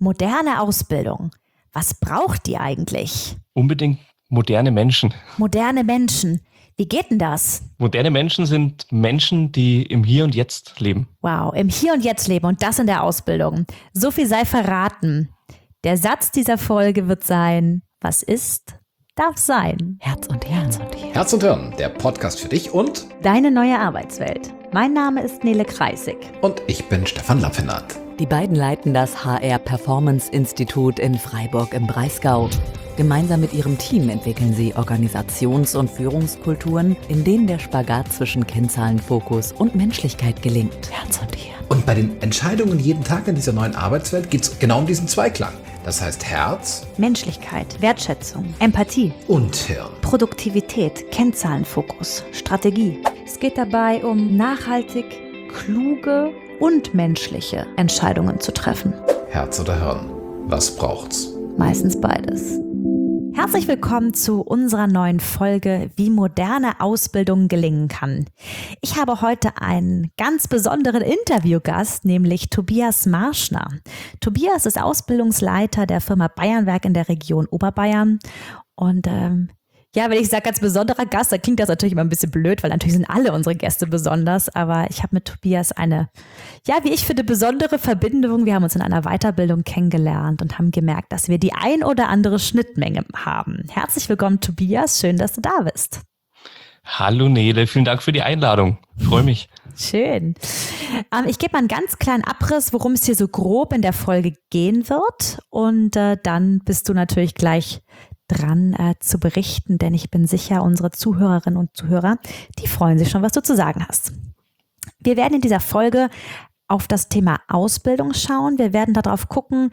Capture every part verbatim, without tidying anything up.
Moderne Ausbildung. Was braucht die eigentlich? Unbedingt moderne Menschen. Moderne Menschen. Wie geht denn das? Moderne Menschen sind Menschen, die im Hier und Jetzt leben. Wow, im Hier und Jetzt leben und das in der Ausbildung. So viel sei verraten. Der Satz dieser Folge wird sein, was ist, darf sein. Herz und Herz und Hirn. Herz und Hirn, der Podcast für dich und deine neue Arbeitswelt. Mein Name ist Nele Kreisig. Und ich bin Stefan Lappenat. Die beiden leiten das H R Performance Institut in Freiburg im Breisgau. Gemeinsam mit ihrem Team entwickeln sie Organisations- und Führungskulturen, in denen der Spagat zwischen Kennzahlenfokus und Menschlichkeit gelingt. Herz und Hirn. Und bei den Entscheidungen jeden Tag in dieser neuen Arbeitswelt geht es genau um diesen Zweiklang. Das heißt Herz, Menschlichkeit, Wertschätzung, Empathie und Hirn. Produktivität, Kennzahlenfokus, Strategie. Es geht dabei um nachhaltig, kluge und menschliche Entscheidungen zu treffen. Herz oder Hirn, was braucht's? Meistens beides. Herzlich willkommen zu unserer neuen Folge, wie moderne Ausbildung gelingen kann. Ich habe heute einen ganz besonderen Interviewgast, nämlich Tobias Marschner. Tobias ist Ausbildungsleiter der Firma Bayernwerk in der Region Oberbayern und ähm, ja, wenn ich sage ganz besonderer Gast, dann klingt das natürlich immer ein bisschen blöd, weil natürlich sind alle unsere Gäste besonders, aber ich habe mit Tobias eine, ja, wie ich finde, besondere Verbindung. Wir haben uns in einer Weiterbildung kennengelernt und haben gemerkt, dass wir die ein oder andere Schnittmenge haben. Herzlich willkommen, Tobias, schön, dass du da bist. Hallo Nele, vielen Dank für die Einladung. Ich freue mich. Schön. Ähm, ich gebe mal einen ganz kleinen Abriss, worum es hier so grob in der Folge gehen wird und äh, dann bist du natürlich gleich dran äh, zu berichten, denn ich bin sicher, unsere Zuhörerinnen und Zuhörer, die freuen sich schon, was du zu sagen hast. Wir werden in dieser Folge auf das Thema Ausbildung schauen. Wir werden darauf gucken,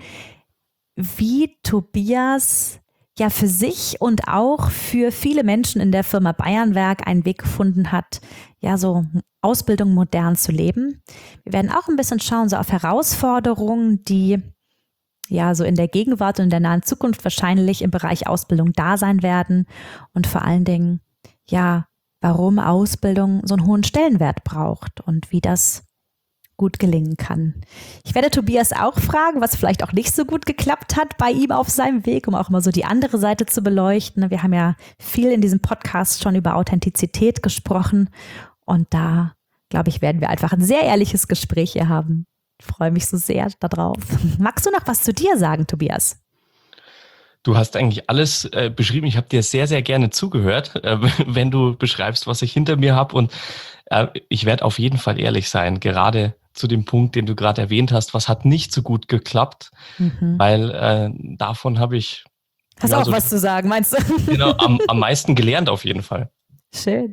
wie Tobias ja für sich und auch für viele Menschen in der Firma Bayernwerk einen Weg gefunden hat, ja so Ausbildung modern zu leben. Wir werden auch ein bisschen schauen, so auf Herausforderungen, die ja so in der Gegenwart und in der nahen Zukunft wahrscheinlich im Bereich Ausbildung da sein werden und vor allen Dingen, ja, warum Ausbildung so einen hohen Stellenwert braucht und wie das gut gelingen kann. Ich werde Tobias auch fragen, was vielleicht auch nicht so gut geklappt hat bei ihm auf seinem Weg, um auch mal so die andere Seite zu beleuchten. Wir haben ja viel in diesem Podcast schon über Authentizität gesprochen und da, glaube ich, werden wir einfach ein sehr ehrliches Gespräch hier haben. Ich freue mich so sehr darauf. Magst du noch was zu dir sagen, Tobias? Du hast eigentlich alles äh, beschrieben. Ich habe dir sehr, sehr gerne zugehört, äh, wenn du beschreibst, was ich hinter mir habe. Und äh, ich werde auf jeden Fall ehrlich sein, gerade zu dem Punkt, den du gerade erwähnt hast, was hat nicht so gut geklappt, mhm. weil äh, davon habe ich... Hast ja, auch so, was zu sagen, meinst du? Genau, am, am meisten gelernt auf jeden Fall. Schön.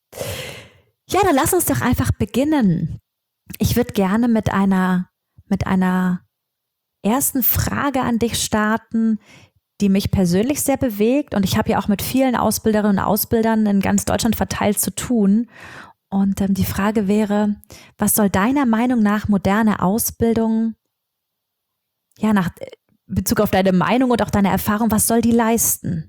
Ja, dann lass uns doch einfach beginnen. Ich würde gerne mit einer, mit einer ersten Frage an dich starten, die mich persönlich sehr bewegt. Und ich habe ja auch mit vielen Ausbilderinnen und Ausbildern in ganz Deutschland verteilt zu tun. Und ähm, die Frage wäre, was soll deiner Meinung nach moderne Ausbildung, ja, nach Bezug auf deine Meinung und auch deine Erfahrung, was soll die leisten?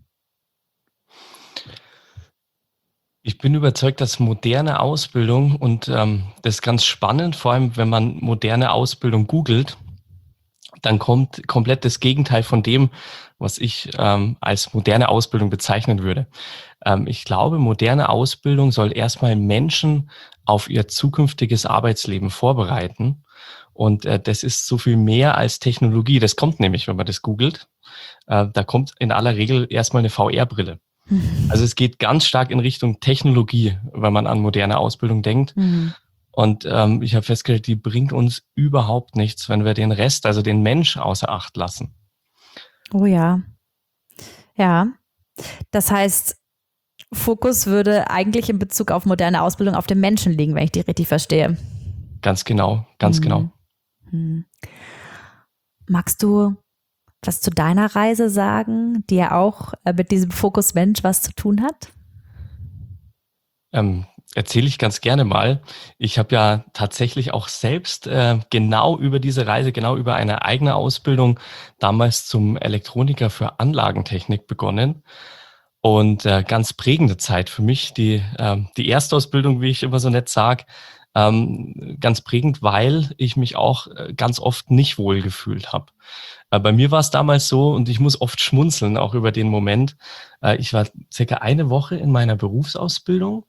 Ich bin überzeugt, dass moderne Ausbildung, und ähm, das ist ganz spannend, vor allem wenn man moderne Ausbildung googelt, dann kommt komplett das Gegenteil von dem, was ich ähm, als moderne Ausbildung bezeichnen würde. Ähm, ich glaube, moderne Ausbildung soll erstmal Menschen auf ihr zukünftiges Arbeitsleben vorbereiten. Und äh, das ist so viel mehr als Technologie. Das kommt nämlich, wenn man das googelt. Äh, da kommt in aller Regel erstmal eine V R-Brille. Also es geht ganz stark in Richtung Technologie, wenn man an moderne Ausbildung denkt. Mhm. Und ähm, ich habe festgestellt, die bringt uns überhaupt nichts, wenn wir den Rest, also den Mensch, außer Acht lassen. Oh ja. Ja. Das heißt, Fokus würde eigentlich in Bezug auf moderne Ausbildung auf den Menschen liegen, wenn ich die richtig verstehe. Ganz genau, ganz mhm. genau. Mhm. Magst du was zu deiner Reise sagen, die ja auch mit diesem Fokus Mensch was zu tun hat? Ähm, erzähle ich ganz gerne mal. Ich habe ja tatsächlich auch selbst äh, genau über diese Reise, genau über eine eigene Ausbildung damals zum Elektroniker für Anlagentechnik begonnen. Und äh, ganz prägende Zeit für mich, die, äh, die Erstausbildung, wie ich immer so nett sage, ähm, ganz prägend, weil ich mich auch äh, ganz oft nicht wohl gefühlt habe. Äh, bei mir war es damals so, und ich muss oft schmunzeln, auch über den Moment. Äh, ich war circa eine Woche in meiner Berufsausbildung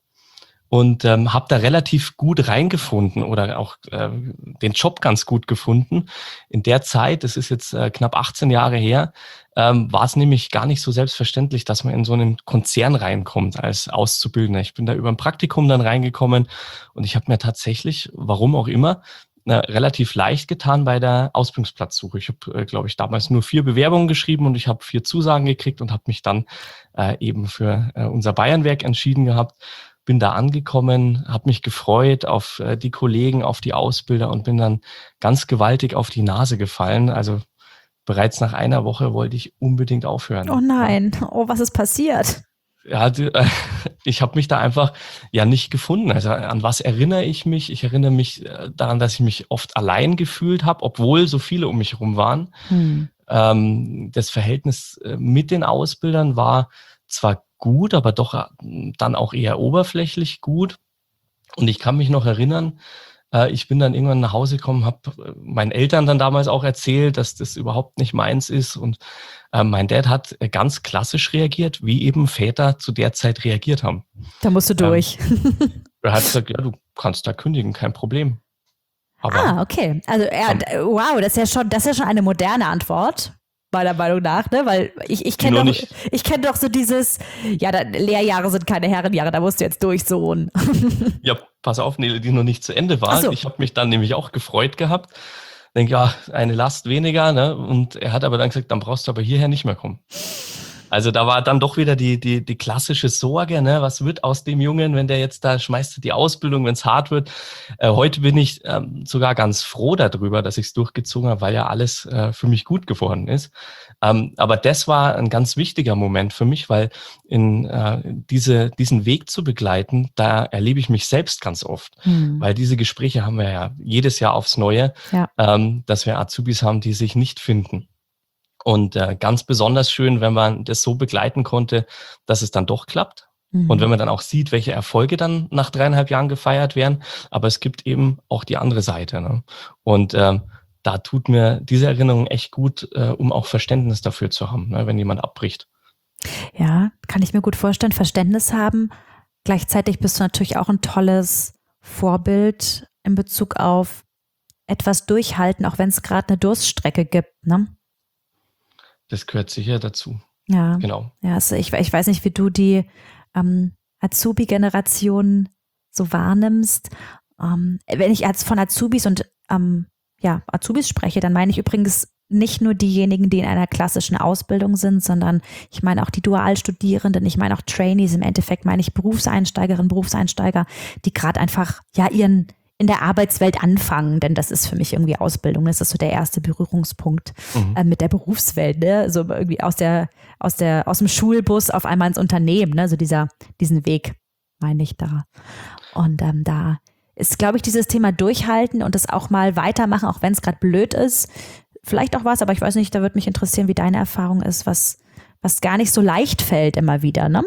und ähm, habe da relativ gut reingefunden oder auch äh, den Job ganz gut gefunden. In der Zeit, das ist jetzt äh, knapp achtzehn Jahre her, ähm, war es nämlich gar nicht so selbstverständlich, dass man in so einen Konzern reinkommt als Auszubildender. Ich bin da über ein Praktikum dann reingekommen und ich habe mir tatsächlich, warum auch immer, äh, relativ leicht getan bei der Ausbildungsplatzsuche. Ich habe, äh, glaube ich, damals nur vier Bewerbungen geschrieben und ich habe vier Zusagen gekriegt und habe mich dann äh, eben für äh, unser Bayernwerk entschieden gehabt. Bin da angekommen, habe mich gefreut auf äh, die Kollegen, auf die Ausbilder und bin dann ganz gewaltig auf die Nase gefallen. Also bereits nach einer Woche wollte ich unbedingt aufhören. Oh nein, oh, was ist passiert? Ja, die, äh, ich habe mich da einfach ja nicht gefunden. Also an was erinnere ich mich? Ich erinnere mich äh, daran, dass ich mich oft allein gefühlt habe, obwohl so viele um mich herum waren. Hm. Ähm, das Verhältnis äh, mit den Ausbildern war zwar gut, aber doch äh, dann auch eher oberflächlich gut. Und ich kann mich noch erinnern, äh, ich bin dann irgendwann nach Hause gekommen, habe äh, meinen Eltern dann damals auch erzählt, dass das überhaupt nicht meins ist. Und äh, mein Dad hat äh, ganz klassisch reagiert, wie eben Väter zu der Zeit reagiert haben. Da musst du durch. Ähm, er hat gesagt, ja, du kannst da kündigen, kein Problem. Aber, ah, okay. Also er, ähm, wow, das ist ja schon, das ist ja schon eine moderne Antwort, meiner Meinung nach, ne? Weil ich, ich kenne doch, ich kenne doch so dieses, ja, da, Lehrjahre sind keine Herrenjahre, da musst du jetzt durch, Sohn. Ja, pass auf, Nele, die noch nicht zu Ende war. So. Ich habe mich dann nämlich auch gefreut gehabt. Denke, ja, eine Last weniger, ne? Und er hat aber dann gesagt, dann brauchst du aber hierher nicht mehr kommen. Also da war dann doch wieder die, die, die klassische Sorge, ne? Was wird aus dem Jungen, wenn der jetzt da schmeißt die Ausbildung, wenn es hart wird. Äh, heute bin ich ähm, sogar ganz froh darüber, dass ich es durchgezogen habe, weil ja alles äh, für mich gut geworden ist. Ähm, aber das war ein ganz wichtiger Moment für mich, weil in äh, diese, diesen Weg zu begleiten, da erlebe ich mich selbst ganz oft. Hm. Weil diese Gespräche haben wir ja jedes Jahr aufs Neue, Ja. ähm, dass wir Azubis haben, die sich nicht finden. Und äh, ganz besonders schön, wenn man das so begleiten konnte, dass es dann doch klappt. Mhm. Und wenn man dann auch sieht, welche Erfolge dann nach dreieinhalb Jahren gefeiert werden. Aber es gibt eben auch die andere Seite. Ne? Und ähm, da tut mir diese Erinnerung echt gut, äh, um auch Verständnis dafür zu haben, ne, wenn jemand abbricht. Ja, kann ich mir gut vorstellen, Verständnis haben. Gleichzeitig bist du natürlich auch ein tolles Vorbild in Bezug auf etwas durchhalten, auch wenn es gerade eine Durststrecke gibt, ne? Das gehört sicher dazu. Ja, Genau. Ja, also ich, ich weiß nicht, wie du die ähm, Azubi-Generation so wahrnimmst. Ähm, wenn ich als von Azubis und ähm, ja, Azubis spreche, dann meine ich übrigens nicht nur diejenigen, die in einer klassischen Ausbildung sind, sondern ich meine auch die Dualstudierenden, ich meine auch Trainees, im Endeffekt meine ich Berufseinsteigerinnen, Berufseinsteiger, die gerade einfach ja ihren in der Arbeitswelt anfangen, denn das ist für mich irgendwie Ausbildung, das ist so der erste Berührungspunkt Mhm. äh, mit der Berufswelt, ne? So irgendwie aus der, aus der, aus dem Schulbus auf einmal ins Unternehmen, ne? So dieser, diesen Weg meine ich da. Und ähm, da ist, glaube ich, dieses Thema durchhalten und das auch mal weitermachen, auch wenn es gerade blöd ist. Vielleicht auch was, aber ich weiß nicht, da würde mich interessieren, wie deine Erfahrung ist, was, was gar nicht so leicht fällt immer wieder, ne?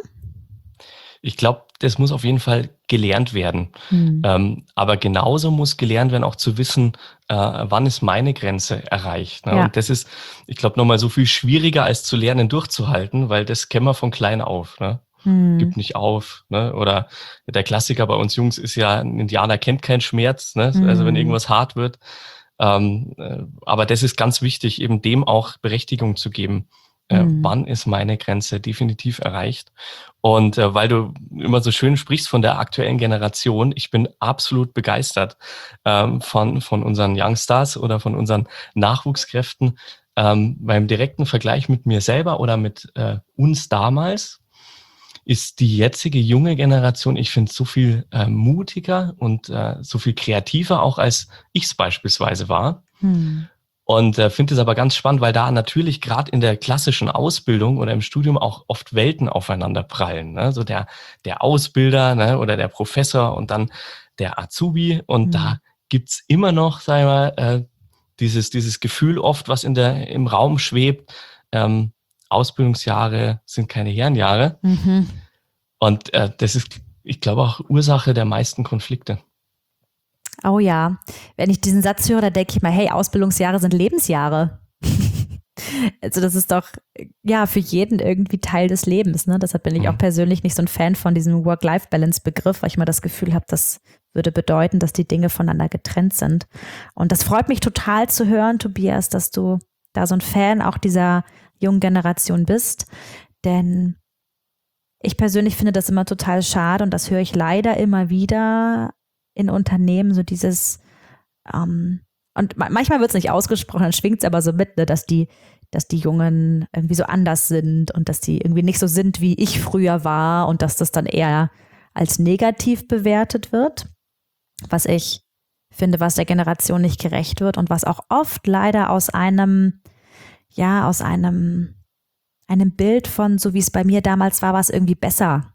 Ich glaube, das muss auf jeden Fall gelernt werden. Hm. Ähm, aber genauso muss gelernt werden, auch zu wissen, äh, wann ist meine Grenze erreicht. Ne? Ja. Und das ist, ich glaube, nochmal so viel schwieriger als zu lernen, durchzuhalten, weil das kennen wir von klein auf. Ne? Hm. Gib nicht auf. Ne? Oder der Klassiker bei uns Jungs ist ja, ein Indianer kennt keinen Schmerz. Ne? Hm. Also wenn irgendwas hart wird. Ähm, äh, aber das ist ganz wichtig, eben dem auch Berechtigung zu geben. Äh, Hm. wann ist meine Grenze definitiv erreicht? Und äh, weil du immer so schön sprichst von der aktuellen Generation, ich bin absolut begeistert ähm, von, von unseren Youngstars oder von unseren Nachwuchskräften. Ähm, beim direkten Vergleich mit mir selber oder mit äh, uns damals ist die jetzige junge Generation, ich finde, so viel äh, mutiger und äh, so viel kreativer, auch als ich es beispielsweise war. Hm. Und äh, finde es aber ganz spannend, weil da natürlich gerade in der klassischen Ausbildung oder im Studium auch oft Welten aufeinander prallen. Ne? So der, der Ausbilder, ne? Oder der Professor und dann der Azubi. Und Mhm. da gibt's immer noch, sagen wir mal, äh, dieses, dieses Gefühl oft, was in der, im Raum schwebt. Ähm, Ausbildungsjahre sind keine Herrenjahre. Mhm. Und äh, das ist, ich glaube, auch Ursache der meisten Konflikte. Oh ja, wenn ich diesen Satz höre, da denke ich mal, hey, Ausbildungsjahre sind Lebensjahre. Also das ist doch ja für jeden irgendwie Teil des Lebens. Ne? Deshalb bin ich Mhm. auch persönlich nicht so ein Fan von diesem Work-Life-Balance-Begriff, weil ich mal das Gefühl habe, das würde bedeuten, dass die Dinge voneinander getrennt sind. Und das freut mich total zu hören, Tobias, dass du da so ein Fan auch dieser jungen Generation bist. Denn ich persönlich finde das immer total schade und das höre ich leider immer wieder in Unternehmen, so dieses ähm, und ma- manchmal wird es nicht ausgesprochen, dann schwingt es aber so mit, ne, dass die, dass die Jungen irgendwie so anders sind und dass die irgendwie nicht so sind, wie ich früher war und dass das dann eher als negativ bewertet wird, was ich finde, was der Generation nicht gerecht wird und was auch oft leider aus einem, ja, aus einem, einem Bild von, so wie es bei mir damals war, was irgendwie besser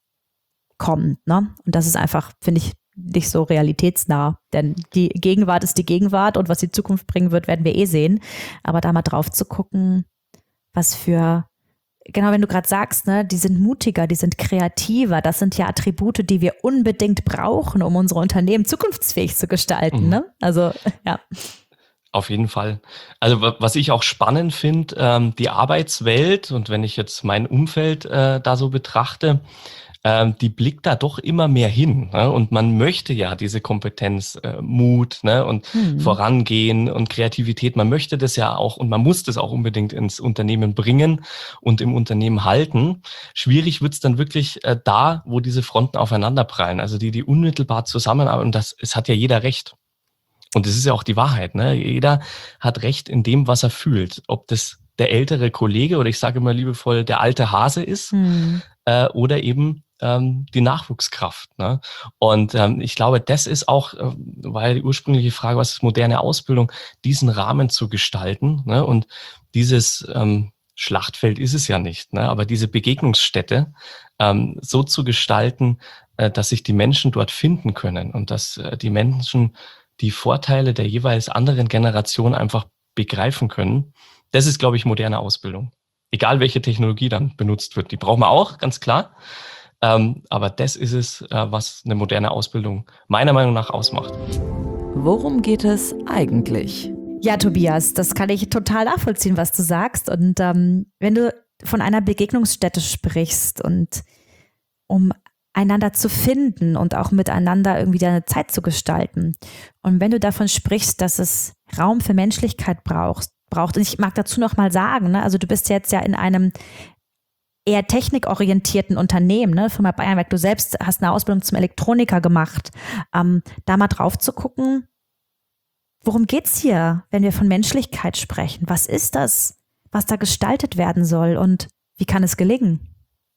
kommt, ne? Und das ist einfach, finde ich, nicht so realitätsnah, denn die Gegenwart ist die Gegenwart und was die Zukunft bringen wird, werden wir eh sehen. Aber da mal drauf zu gucken, was für, genau, wenn du gerade sagst, ne, die sind mutiger, die sind kreativer, das sind ja Attribute, die wir unbedingt brauchen, um unsere Unternehmen zukunftsfähig zu gestalten, Mhm. ne? Also, ja. Auf jeden Fall. Also wa- was ich auch spannend finde, ähm, die Arbeitswelt, und wenn ich jetzt mein Umfeld äh, da so betrachte, ähm, die blickt da doch immer mehr hin. Ne? Und man möchte ja diese Kompetenz, äh, Mut, ne? Und Hm. Vorangehen und Kreativität, man möchte das ja auch und man muss das auch unbedingt ins Unternehmen bringen und im Unternehmen halten. Schwierig wird's dann wirklich äh, da, wo diese Fronten aufeinanderprallen, also die, die unmittelbar zusammenarbeiten. Und das, es hat ja jeder Recht. Und das ist ja auch die Wahrheit, ne? Jeder hat Recht in dem, was er fühlt. Ob das der ältere Kollege oder ich sage immer liebevoll der alte Hase ist, Hm. äh, oder eben ähm, die Nachwuchskraft. Ne? Und ähm, ich glaube, das ist auch, äh, war ja die ursprüngliche Frage, was ist moderne Ausbildung, diesen Rahmen zu gestalten. Ne? Und dieses ähm, Schlachtfeld ist es ja nicht, ne? Aber diese Begegnungsstätte ähm, so zu gestalten, äh, dass sich die Menschen dort finden können und dass äh, die Menschen die Vorteile der jeweils anderen Generation einfach begreifen können. Das ist, glaube ich, moderne Ausbildung. Egal welche Technologie dann benutzt wird, die brauchen wir auch, ganz klar. Ähm, aber das ist es, äh, was eine moderne Ausbildung meiner Meinung nach ausmacht. Worum geht es eigentlich? Ja, Tobias, das kann ich total nachvollziehen, was du sagst. Und ähm, wenn du von einer Begegnungsstätte sprichst und um einander zu finden und auch miteinander irgendwie deine Zeit zu gestalten. Und wenn du davon sprichst, dass es Raum für Menschlichkeit braucht, braucht, und ich mag dazu noch mal sagen, ne, also du bist jetzt ja in einem eher technikorientierten Unternehmen, ne, Firma Bayernwerk, du selbst hast eine Ausbildung zum Elektroniker gemacht, ähm, da mal drauf zu gucken, worum geht's hier, wenn wir von Menschlichkeit sprechen? Was ist das, was da gestaltet werden soll und wie kann es gelingen?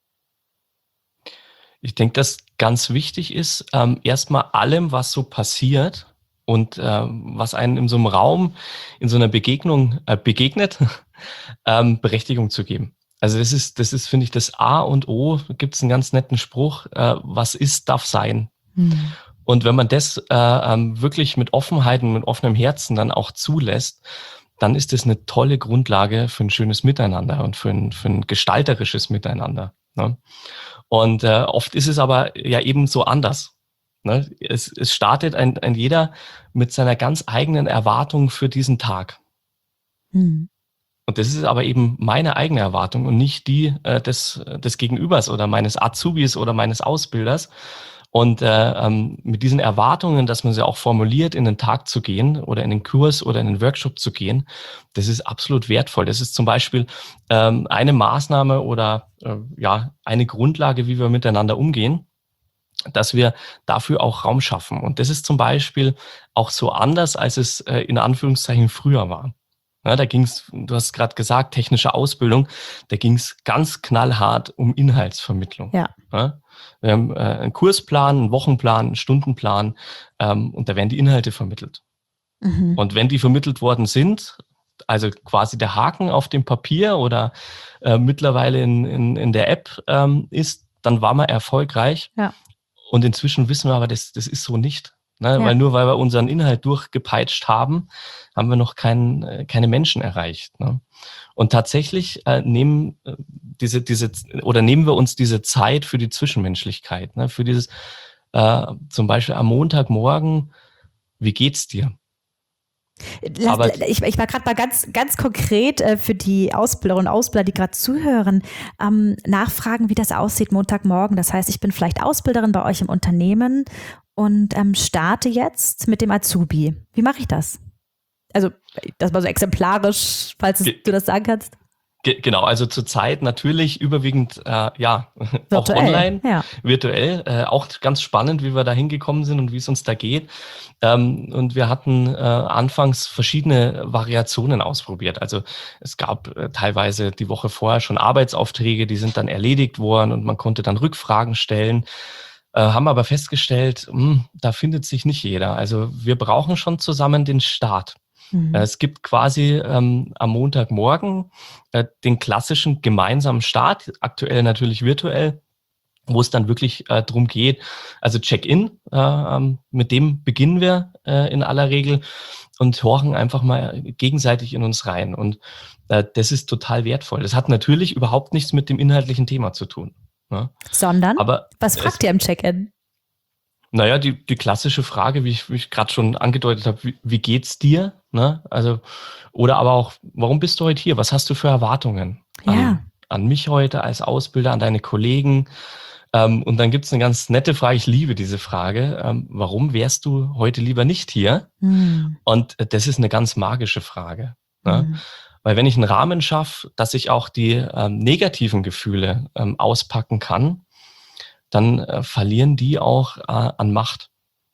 Ich denke, dass ganz wichtig ist, ähm, erstmal allem, was so passiert und äh, was einem in so einem Raum, in so einer Begegnung äh, begegnet, ähm, Berechtigung zu geben. Also das ist, das ist, finde ich, das A und O. Da gibt es einen ganz netten Spruch, äh, was ist, darf sein. Hm. Und wenn man das äh, ähm, wirklich mit Offenheit und mit offenem Herzen dann auch zulässt, dann ist das eine tolle Grundlage für ein schönes Miteinander und für ein, für ein gestalterisches Miteinander. Ne? Und äh, oft ist es aber ja eben so anders. Ne? Es, es startet ein, ein jeder mit seiner ganz eigenen Erwartung für diesen Tag. Hm. Und das ist aber eben meine eigene Erwartung und nicht die äh, des, des Gegenübers oder meines Azubis oder meines Ausbilders. Und äh, ähm, mit diesen Erwartungen, dass man sie auch formuliert, in den Tag zu gehen oder in den Kurs oder in den Workshop zu gehen, das ist absolut wertvoll. Das ist zum Beispiel ähm, eine Maßnahme oder äh, ja eine Grundlage, wie wir miteinander umgehen, dass wir dafür auch Raum schaffen. Und das ist zum Beispiel auch so anders, als es äh, in Anführungszeichen früher war. Ja, da ging es, du hast gerade gesagt, technische Ausbildung, da ging es ganz knallhart um Inhaltsvermittlung. Ja. Ja, wir haben äh, einen Kursplan, einen Wochenplan, einen Stundenplan ähm, und da werden die Inhalte vermittelt. Mhm. Und wenn die vermittelt worden sind, also quasi der Haken auf dem Papier oder äh, mittlerweile in, in, in der App ähm, ist, dann war man erfolgreich. Ja. Und inzwischen wissen wir aber, das, das ist so nicht. Ne? Ja. Weil nur weil wir unseren Inhalt durchgepeitscht haben, haben wir noch kein, äh, keine Menschen erreicht. Ne? Und tatsächlich äh, nehmen äh, diese, diese oder nehmen wir uns diese Zeit für die Zwischenmenschlichkeit, ne? Für dieses äh, zum Beispiel am Montagmorgen wie geht's dir? Lass, Aber ich, ich war gerade mal ganz, ganz konkret äh, für die Ausbilderinnen und Ausbilder, die gerade zuhören, ähm, nachfragen, wie das aussieht Montagmorgen. Das heißt, ich bin vielleicht Ausbilderin bei euch im Unternehmen und ähm, starte jetzt mit dem Azubi. Wie mache ich das? Also das war so exemplarisch, falls es, Ge- du das sagen kannst. Ge- Genau, also zurzeit natürlich überwiegend, äh, ja, auch Virtuell, online, ja. virtuell, äh, auch ganz spannend, wie wir da hingekommen sind und wie es uns da geht. Ähm, und wir hatten äh, anfangs verschiedene Variationen ausprobiert. Also es gab äh, teilweise die Woche vorher schon Arbeitsaufträge, die sind dann erledigt worden und man konnte dann Rückfragen stellen. Äh, haben aber festgestellt, mh, da findet sich nicht jeder. Also wir brauchen schon zusammen den Start. Mhm. Es gibt quasi ähm, am Montagmorgen äh, den klassischen gemeinsamen Start, aktuell natürlich virtuell, wo es dann wirklich äh, drum geht. Also Check-in, äh, ähm, mit dem beginnen wir äh, in aller Regel und horchen einfach mal gegenseitig in uns rein. Und äh, das ist total wertvoll. Das hat natürlich überhaupt nichts mit dem inhaltlichen Thema zu tun. Ne? Sondern, Aber was es- fragt ihr im Check-in? Naja, die, die klassische Frage, wie ich, wie ich gerade schon angedeutet habe, wie, wie geht's dir? Ne? Also, oder aber auch, warum bist du heute hier? Was hast du für Erwartungen Ja. an, an mich heute als Ausbilder, an deine Kollegen? Ähm, und dann gibt's eine ganz nette Frage, ich liebe diese Frage, ähm, warum wärst du heute lieber nicht hier? Hm. Und äh, das ist eine ganz magische Frage. Ne? Hm. Weil wenn ich einen Rahmen schaffe, dass ich auch die ähm, negativen Gefühle ähm, auspacken kann, dann äh, verlieren die auch äh, an Macht.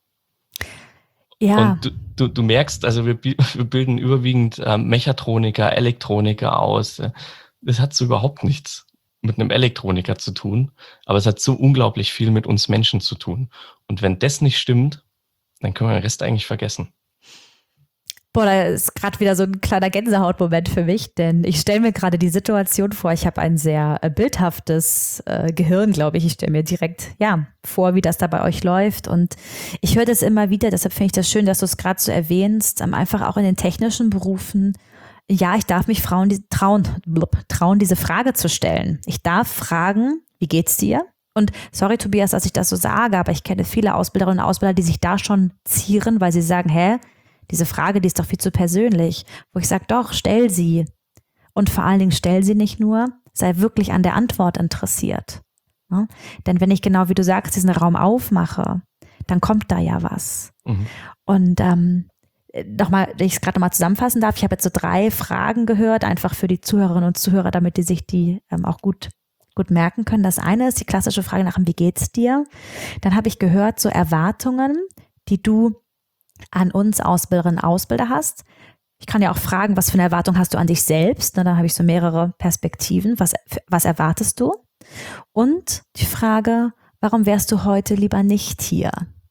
Ja. Und du, du, du merkst, also wir, bi- wir bilden überwiegend ähm, Mechatroniker, Elektroniker aus. Das hat so überhaupt nichts mit einem Elektroniker zu tun, aber es hat so unglaublich viel mit uns Menschen zu tun. Und wenn das nicht stimmt, dann können wir den Rest eigentlich vergessen. Boah, da ist gerade wieder so ein kleiner Gänsehautmoment für mich, denn ich stelle mir gerade die Situation vor, ich habe ein sehr äh, bildhaftes äh, Gehirn, glaube ich. Ich stelle mir direkt ja vor, wie das da bei euch läuft und ich höre das immer wieder, deshalb finde ich das schön, dass du es gerade so erwähnst, ähm, einfach auch in den technischen Berufen. Ja, ich darf mich Frauen die, trauen, blub, trauen, diese Frage zu stellen. Ich darf fragen, wie geht's dir? Und sorry, Tobias, dass ich das so sage, aber ich kenne viele Ausbilderinnen und Ausbilder, die sich da schon zieren, weil sie sagen, hä, diese Frage, die ist doch viel zu persönlich. Wo ich sage, doch, stell sie. Und vor allen Dingen stell sie nicht nur, sei wirklich an der Antwort interessiert. Ja? Denn wenn ich genau, wie du sagst, diesen Raum aufmache, dann kommt da ja was. Mhm. Und ähm, nochmal, wenn ich es gerade nochmal zusammenfassen darf, ich habe jetzt so drei Fragen gehört, einfach für die Zuhörerinnen und Zuhörer, damit die sich die ähm, auch gut gut merken können. Das eine ist die klassische Frage nach dem, wie geht's dir? Dann habe ich gehört, so Erwartungen, die du an uns Ausbilderinnen und Ausbilder hast. Ich kann ja auch fragen, was für eine Erwartung hast du an dich selbst? Na, dann habe ich so mehrere Perspektiven. Was, was erwartest du? Und die Frage, warum wärst du heute lieber nicht hier?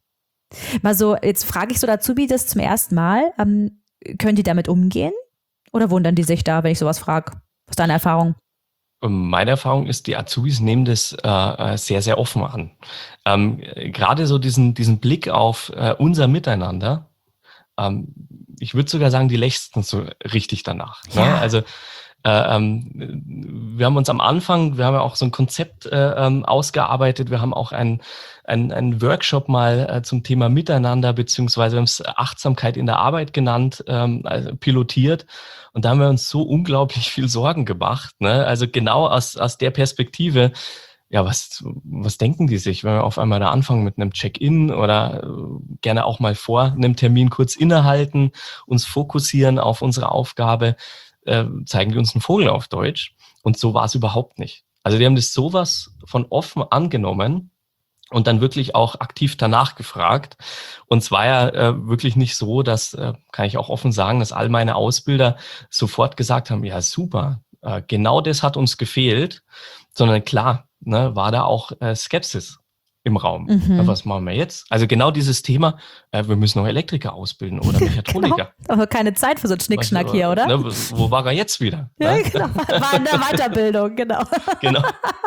Mal so, jetzt frage ich so dazu, wie das zum ersten Mal. Ähm, können die damit umgehen? Oder wundern die sich da, wenn ich sowas frage? Was ist deine Erfahrung? Meine Erfahrung ist, die Azubis nehmen das äh, sehr, sehr offen an. Ähm, Gerade so diesen, diesen Blick auf äh, unser Miteinander, ähm, ich würde sogar sagen, die lechzen so richtig danach. Ja. Ne? Also äh, ähm, wir haben uns am Anfang, wir haben ja auch so ein Konzept äh, ähm, ausgearbeitet, wir haben auch einen ein Workshop mal äh, zum Thema Miteinander, beziehungsweise wir haben es Achtsamkeit in der Arbeit genannt, ähm, also pilotiert. Und da haben wir uns so unglaublich viel Sorgen gemacht. Ne? Also genau aus, aus der Perspektive, ja, was, was denken die sich, wenn wir auf einmal da anfangen mit einem Check-in oder äh, gerne auch mal vor einem Termin kurz innehalten, uns fokussieren auf unsere Aufgabe, äh, zeigen die uns einen Vogel auf Deutsch. Und so war es überhaupt nicht. Also die haben das sowas von offen angenommen und dann wirklich auch aktiv danach gefragt. Und es war ja äh, wirklich nicht so, dass, äh, kann ich auch offen sagen, dass all meine Ausbilder sofort gesagt haben, ja super, äh, genau das hat uns gefehlt, sondern klar, ne, war da auch äh, Skepsis im Raum. Mhm. Ja, was machen wir jetzt? Also genau dieses Thema, äh, wir müssen noch Elektriker ausbilden oder Mechatroniker. Genau. Aber keine Zeit für so einen Schnickschnack hier, oder? Ne, wo war er jetzt wieder? Ja, Ne? genau. War in der Weiterbildung, genau. Genau.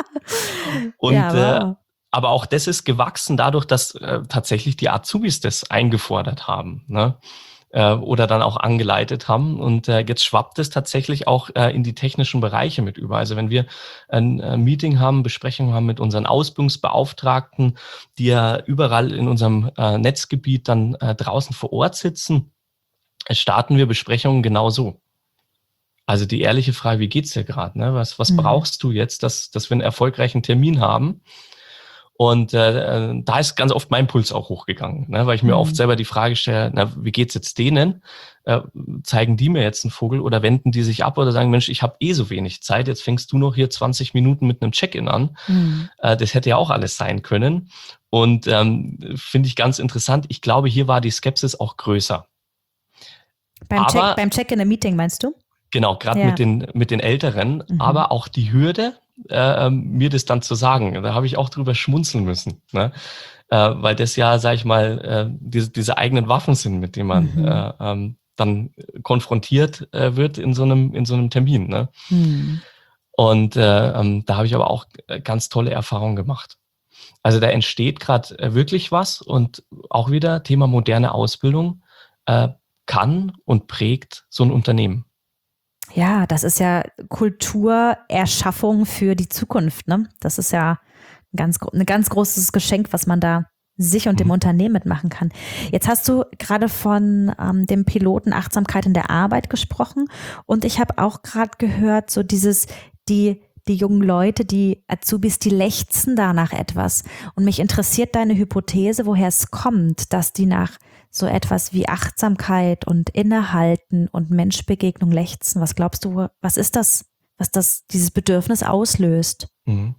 Und Ja, wow. äh, aber auch das ist gewachsen dadurch, dass äh, tatsächlich die Azubis das eingefordert haben. Ne? äh, oder dann auch angeleitet haben. Und äh, jetzt schwappt es tatsächlich auch äh, in die technischen Bereiche mit über. Also wenn wir ein äh, Meeting haben, Besprechungen haben mit unseren Ausbildungsbeauftragten, die ja überall in unserem äh, Netzgebiet dann äh, draußen vor Ort sitzen, starten wir Besprechungen genauso. Also die ehrliche Frage, wie geht's dir gerade? Ne? Was, was mhm. brauchst du jetzt, dass, dass wir einen erfolgreichen Termin haben? Und äh, da ist ganz oft mein Puls auch hochgegangen, ne? Weil ich mir mhm. oft selber die Frage stelle, na, wie geht's jetzt denen? Äh, zeigen die mir jetzt einen Vogel oder wenden die sich ab oder sagen, Mensch, ich habe eh so wenig Zeit, jetzt fängst du noch hier zwanzig Minuten mit einem Check-in an. Mhm. Äh, das hätte ja auch alles sein können. Und ähm, finde ich ganz interessant. Ich glaube, hier war die Skepsis auch größer. Beim, aber, Check, beim Check in einem Meeting meinst du? Genau, gerade ja. mit den mit den Älteren, mhm. aber auch die Hürde, äh, mir das dann zu sagen. Da habe ich auch drüber schmunzeln müssen, ne? äh, weil das ja, sag ich mal, äh, diese, diese eigenen Waffen sind, mit denen man mhm. äh, ähm, dann konfrontiert äh, wird in so einem in so einem Termin. Ne? Mhm. Und äh, ähm, da habe ich aber auch ganz tolle Erfahrungen gemacht. Also da entsteht gerade äh, wirklich was und auch wieder Thema moderne Ausbildung äh, kann und prägt so ein Unternehmen. Ja, das ist ja Kulturerschaffung für die Zukunft, ne? Das ist ja ein ganz, ein ganz großes Geschenk, was man da sich und dem Unternehmen mitmachen kann. Jetzt hast du gerade von ähm, dem Piloten Achtsamkeit in der Arbeit gesprochen und ich habe auch gerade gehört, so dieses, die die jungen Leute, die Azubis, die lechzen da nach etwas. Und mich interessiert deine Hypothese, woher es kommt, dass die nach so etwas wie Achtsamkeit und Innehalten und Menschbegegnung lechzen. Was glaubst du, was ist das, was das dieses Bedürfnis auslöst?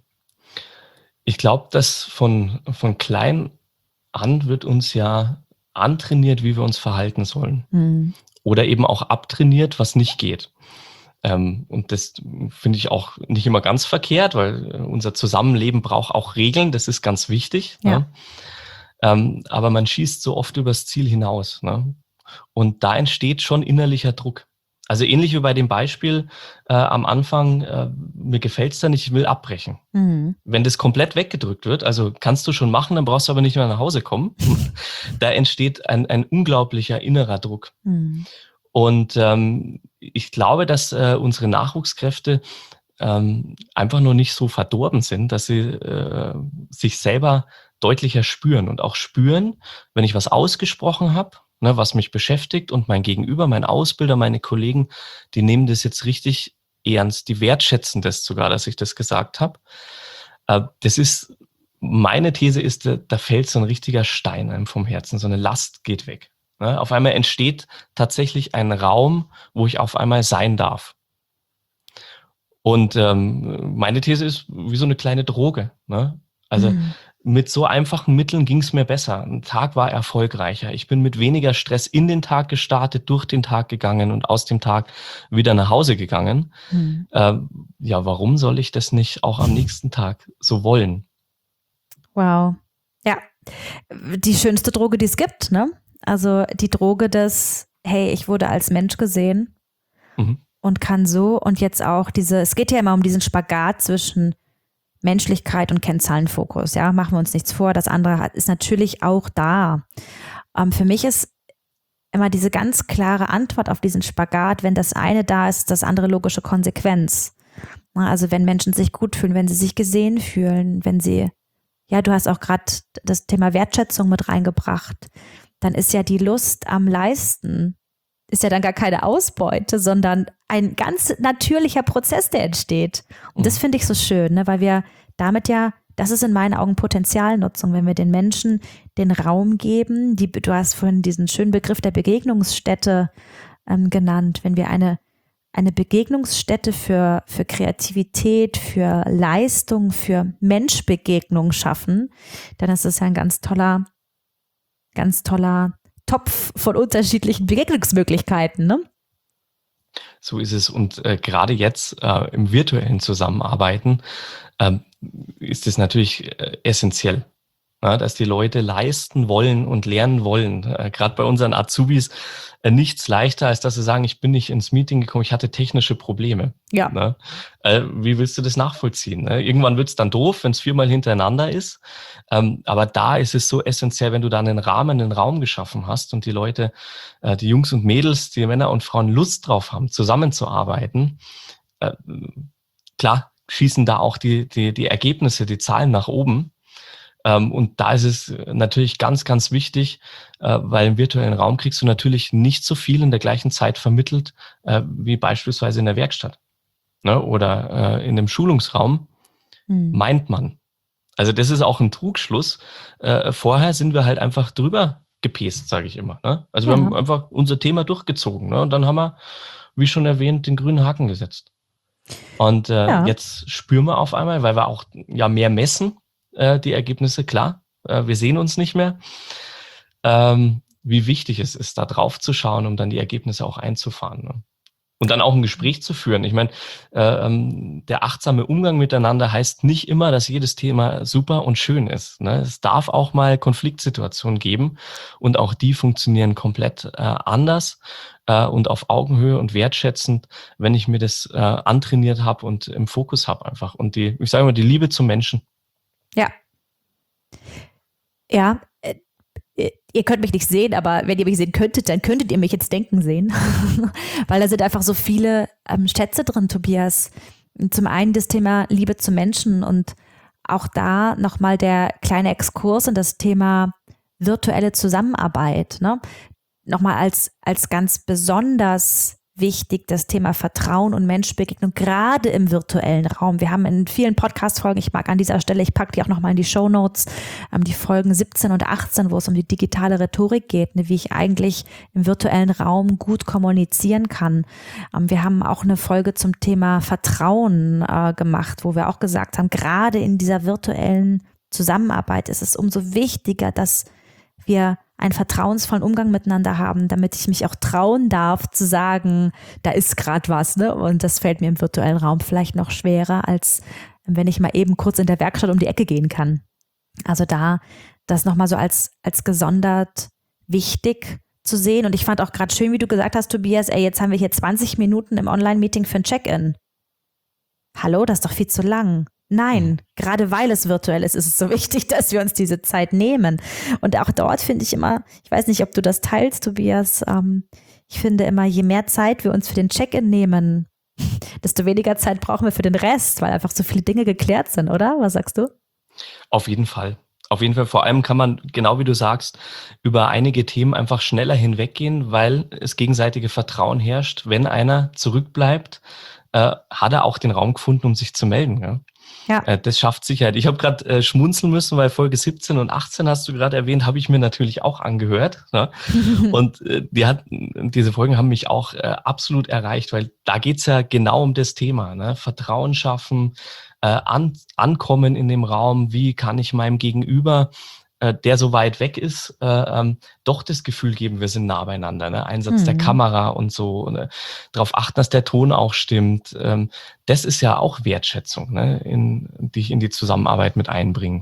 Ich glaube, dass von, von klein an wird uns ja antrainiert, wie wir uns verhalten sollen. Mhm. Oder eben auch abtrainiert, was nicht geht. Ähm, und das finde ich auch nicht immer ganz verkehrt, weil unser Zusammenleben braucht auch Regeln, das ist ganz wichtig. Ja. Ne? Ähm, aber man schießt so oft übers Ziel hinaus. Ne? Und da entsteht schon innerlicher Druck. Also ähnlich wie bei dem Beispiel äh, am Anfang, äh, mir gefällt's da nicht, ich will abbrechen. Mhm. Wenn das komplett weggedrückt wird, also kannst du schon machen, dann brauchst du aber nicht mehr nach Hause kommen. Da entsteht ein, ein unglaublicher innerer Druck. Mhm. Und ähm, ich glaube, dass äh, unsere Nachwuchskräfte ähm, einfach nur nicht so verdorben sind, dass sie äh, sich selber deutlicher spüren und auch spüren, wenn ich was ausgesprochen habe, ne, was mich beschäftigt und mein Gegenüber, mein Ausbilder, meine Kollegen, die nehmen das jetzt richtig ernst, die wertschätzen das sogar, dass ich das gesagt habe. Äh, das ist, meine These ist, da, da fällt so ein richtiger Stein einem vom Herzen, so eine Last geht weg. Ne? Auf einmal entsteht tatsächlich ein Raum, wo ich auf einmal sein darf. Und ähm, meine These ist wie so eine kleine Droge. Ne? Also mhm. mit so einfachen Mitteln ging es mir besser. Ein Tag war erfolgreicher. Ich bin mit weniger Stress in den Tag gestartet, durch den Tag gegangen und aus dem Tag wieder nach Hause gegangen. Mhm. Ähm, ja, warum soll ich das nicht auch am nächsten Tag so wollen? Wow. Ja, die schönste Droge, die es gibt, ne? Also die Droge des, hey, ich wurde als Mensch gesehen mhm. und kann so und jetzt auch diese, es geht ja immer um diesen Spagat zwischen Menschlichkeit und Kennzahlenfokus, ja, machen wir uns nichts vor, das andere ist natürlich auch da. Ähm, für mich ist immer diese ganz klare Antwort auf diesen Spagat, wenn das eine da ist, das andere logische Konsequenz. Also wenn Menschen sich gut fühlen, wenn sie sich gesehen fühlen, wenn sie, ja, du hast auch gerade das Thema Wertschätzung mit reingebracht, dann ist ja die Lust am Leisten, ist ja dann gar keine Ausbeute, sondern ein ganz natürlicher Prozess, der entsteht. Und das finde ich so schön, ne, weil wir damit ja, das ist in meinen Augen Potenzialnutzung, wenn wir den Menschen den Raum geben, die, du hast vorhin diesen schönen Begriff der Begegnungsstätte ähm, genannt, wenn wir eine, eine Begegnungsstätte für, für Kreativität, für Leistung, für Menschbegegnung schaffen, dann ist das ja ein ganz toller Ganz toller Topf von unterschiedlichen Begegnungsmöglichkeiten, ne? So ist es. Und äh, gerade jetzt äh, im virtuellen Zusammenarbeiten äh, ist es natürlich äh, essentiell. Ja, dass die Leute leisten wollen und lernen wollen. Äh, Gerade bei unseren Azubis äh, nichts leichter, als dass sie sagen, ich bin nicht ins Meeting gekommen, ich hatte technische Probleme. Ja. Ne? Äh, wie willst du das nachvollziehen? Ne? Irgendwann wird's dann doof, wenn es viermal hintereinander ist. Ähm, aber da ist es so essentiell, wenn du da einen Rahmen, einen Raum geschaffen hast und die Leute, äh, die Jungs und Mädels, die Männer und Frauen Lust drauf haben, zusammenzuarbeiten, äh, klar schießen da auch die, die, die Ergebnisse, die Zahlen nach oben. Ähm, und da ist es natürlich ganz, ganz wichtig, äh, weil im virtuellen Raum kriegst du natürlich nicht so viel in der gleichen Zeit vermittelt, äh, wie beispielsweise in der Werkstatt, ne? Oder äh, in dem Schulungsraum, Hm. meint man. Also das ist auch ein Trugschluss. Äh, vorher sind wir halt einfach drüber gepest, sage ich immer. Ne? Also Ja. wir haben einfach unser Thema durchgezogen. Ne? Und dann haben wir, wie schon erwähnt, den grünen Haken gesetzt. Und äh, Ja. jetzt spüren wir auf einmal, weil wir auch ja mehr messen, äh, die Ergebnisse, klar, äh, wir sehen uns nicht mehr, ähm, wie wichtig es ist, da drauf zu schauen, um dann die Ergebnisse auch einzufahren. Ne? Und dann auch ein Gespräch zu führen. Ich meine, äh, ähm, der achtsame Umgang miteinander heißt nicht immer, dass jedes Thema super und schön ist. Ne? Es darf auch mal Konfliktsituationen geben und auch die funktionieren komplett äh, anders äh, und auf Augenhöhe und wertschätzend, wenn ich mir das äh, antrainiert habe und im Fokus habe einfach. Und die, ich sage mal, die Liebe zum Menschen. Ja. Ja, äh, ihr könnt mich nicht sehen, aber wenn ihr mich sehen könntet, dann könntet ihr mich jetzt denken sehen. Weil da sind einfach so viele ähm, Schätze drin, Tobias. Zum einen das Thema Liebe zu Menschen und auch da nochmal der kleine Exkurs in das Thema virtuelle Zusammenarbeit. Ne? Nochmal als, als ganz besonders wichtig das Thema Vertrauen und Menschbegegnung, gerade im virtuellen Raum. Wir haben in vielen Podcast-Folgen, ich mag an dieser Stelle, ich packe die auch nochmal in die Shownotes, ähm, die Folgen siebzehn und achtzehn, wo es um die digitale Rhetorik geht, ne, wie ich eigentlich im virtuellen Raum gut kommunizieren kann. Ähm, wir haben auch eine Folge zum Thema Vertrauen äh, gemacht, wo wir auch gesagt haben, gerade in dieser virtuellen Zusammenarbeit ist es umso wichtiger, dass wir einen vertrauensvollen Umgang miteinander haben, damit ich mich auch trauen darf zu sagen, da ist gerade was, ne? Und das fällt mir im virtuellen Raum vielleicht noch schwerer, als wenn ich mal eben kurz in der Werkstatt um die Ecke gehen kann. Also da das nochmal so als, als gesondert wichtig zu sehen. Und ich fand auch gerade schön, wie du gesagt hast, Tobias, ey, jetzt haben wir hier zwanzig Minuten im Online-Meeting für ein Check-in. Hallo, das ist doch viel zu lang. Nein, gerade weil es virtuell ist, ist es so wichtig, dass wir uns diese Zeit nehmen. Und auch dort finde ich immer, ich weiß nicht, ob du das teilst, Tobias, ähm, ich finde immer, je mehr Zeit wir uns für den Check-in nehmen, desto weniger Zeit brauchen wir für den Rest, weil einfach so viele Dinge geklärt sind, oder? Was sagst du? Auf jeden Fall. Auf jeden Fall. Vor allem kann man, genau wie du sagst, über einige Themen einfach schneller hinweggehen, weil es gegenseitige Vertrauen herrscht. Wenn einer zurückbleibt, äh, hat er auch den Raum gefunden, um sich zu melden. Ja? Ja. Äh, das schafft Sicherheit. Ich habe gerade äh, schmunzeln müssen, weil Folge siebzehn und achtzehn hast du gerade erwähnt, habe ich mir natürlich auch angehört. Ne? Und äh, die hat, diese Folgen haben mich auch äh, absolut erreicht, weil da geht's ja genau um das Thema. Ne? Vertrauen schaffen, äh, an, ankommen in dem Raum. Wie kann ich meinem Gegenüber, äh, der so weit weg ist, äh, ähm, doch das Gefühl geben, wir sind nah beieinander. Ne? Einsatz mhm. der Kamera und so. Ne? Darauf achten, dass der Ton auch stimmt. Ähm, das ist ja auch Wertschätzung, ne? in, die ich in die Zusammenarbeit mit einbringe.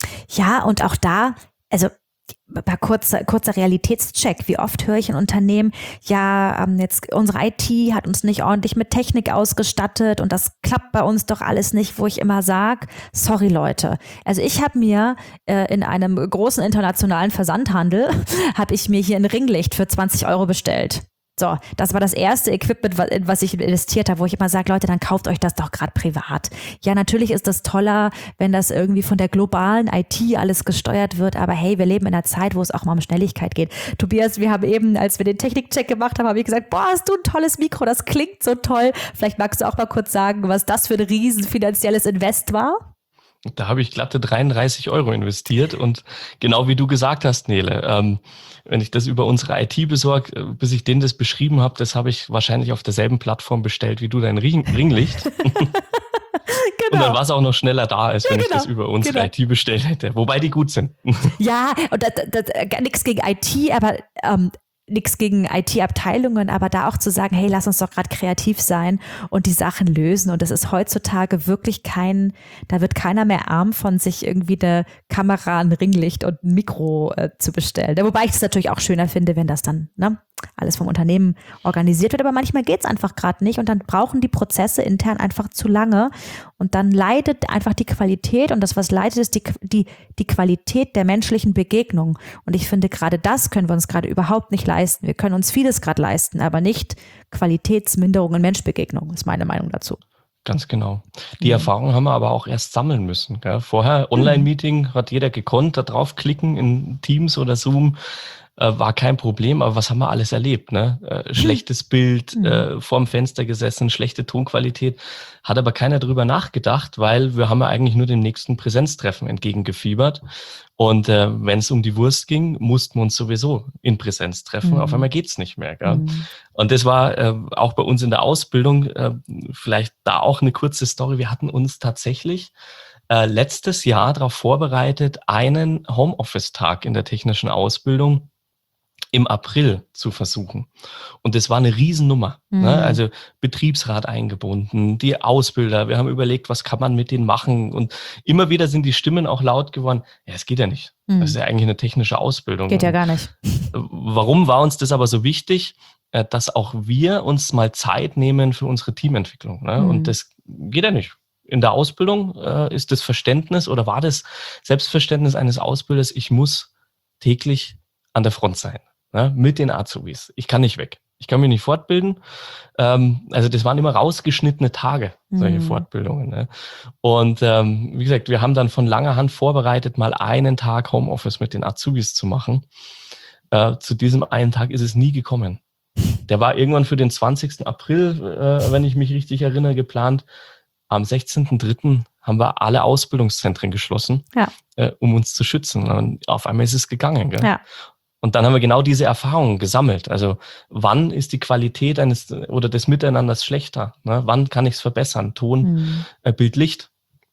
Ja, und auch da, also kurzer, kurzer Realitätscheck. Wie oft höre ich in Unternehmen, ja, ähm, jetzt unsere I T hat uns nicht ordentlich mit Technik ausgestattet und das klappt bei uns doch alles nicht, wo ich immer sage, sorry Leute. Also ich habe mir äh, in einem großen internationalen Versandhandel, habe ich mir hier ein Ringlicht für zwanzig Euro bestellt. So, das war das erste Equipment, was ich investiert habe, wo ich immer sage, Leute, dann kauft euch das doch gerade privat. Ja, natürlich ist das toller, wenn das irgendwie von der globalen I T alles gesteuert wird, aber hey, wir leben in einer Zeit, wo es auch mal um Schnelligkeit geht. Tobias, wir haben eben, als wir den Technikcheck gemacht haben, habe ich gesagt, boah, hast du ein tolles Mikro, das klingt so toll. Vielleicht magst du auch mal kurz sagen, was das für ein riesen finanzielles Invest war? Da habe ich glatte dreiunddreißig Euro investiert und genau wie du gesagt hast, Nele, ähm, wenn ich das über unsere I T besorge, bis ich denen das beschrieben habe, das habe ich wahrscheinlich auf derselben Plattform bestellt wie du dein Ring- Ringlicht. Genau. Und dann war es auch noch schneller da, als wenn ja, genau. ich das über unsere genau. I T bestellt hätte. Wobei die gut sind. Ja, und das, das, das, nichts gegen I T, aber ähm, nichts gegen I T-Abteilungen, aber da auch zu sagen, hey, lass uns doch gerade kreativ sein und die Sachen lösen. Und das ist heutzutage wirklich kein, da wird keiner mehr arm von sich irgendwie eine Kamera, ein Ringlicht und ein Mikro äh, zu bestellen. Wobei ich es natürlich auch schöner finde, wenn das dann ne, alles vom Unternehmen organisiert wird. Aber manchmal geht es einfach gerade nicht und dann brauchen die Prozesse intern einfach zu lange. Und dann leidet einfach die Qualität und das, was leidet, ist die, die, die Qualität der menschlichen Begegnung. Und ich finde, gerade das können wir uns gerade überhaupt nicht leisten. Wir können uns vieles gerade leisten, aber nicht Qualitätsminderung in Menschbegegnung, ist meine Meinung dazu. Ganz genau. Die Mhm. Erfahrung haben wir aber auch erst sammeln müssen. Gell? Vorher Online-Meeting mhm. hat jeder gekonnt, da draufklicken in Teams oder Zoom. War kein Problem, aber was haben wir alles erlebt? Ne? Äh, schlechtes Bild, mhm. äh, vorm Fenster gesessen, schlechte Tonqualität. Hat aber keiner drüber nachgedacht, weil wir haben ja eigentlich nur dem nächsten Präsenztreffen entgegengefiebert. Und äh, wenn es um die Wurst ging, mussten wir uns sowieso in Präsenz treffen. Mhm. Auf einmal geht's nicht mehr. Gell? Mhm. Und das war äh, auch bei uns in der Ausbildung, äh, vielleicht da auch eine kurze Story. Wir hatten uns tatsächlich äh, letztes Jahr darauf vorbereitet, einen Homeoffice-Tag in der technischen Ausbildung im April zu versuchen. Und das war eine Riesennummer. Mhm. Ne? Also Betriebsrat eingebunden, die Ausbilder, wir haben überlegt, was kann man mit denen machen? Und immer wieder sind die Stimmen auch laut geworden, ja, es geht ja nicht. Mhm. Das ist ja eigentlich eine technische Ausbildung. Geht ja gar nicht. Warum war uns das aber so wichtig? Dass auch wir uns mal Zeit nehmen für unsere Teamentwicklung. Ne? Mhm. Und das geht ja nicht. In der Ausbildung äh, ist das Verständnis oder war das Selbstverständnis eines Ausbilders, ich muss täglich an der Front sein. Ja, mit den Azubis. Ich kann nicht weg. Ich kann mich nicht fortbilden. Ähm, also das waren immer rausgeschnittene Tage, solche mhm. Fortbildungen. Ne? Und ähm, wie gesagt, wir haben dann von langer Hand vorbereitet, mal einen Tag Homeoffice mit den Azubis zu machen. Äh, zu diesem einen Tag ist es nie gekommen. Der war irgendwann für den zwanzigsten April, äh, wenn ich mich richtig erinnere, geplant. Am sechzehnten dritten haben wir alle Ausbildungszentren geschlossen, ja. äh, um uns zu schützen. Und auf einmal ist es gegangen. Gell? Ja. Und dann haben wir genau diese Erfahrungen gesammelt. Also wann ist die Qualität eines oder des Miteinanders schlechter? Ne? Wann kann ich es verbessern? Ton, mhm. äh, Bild, Licht.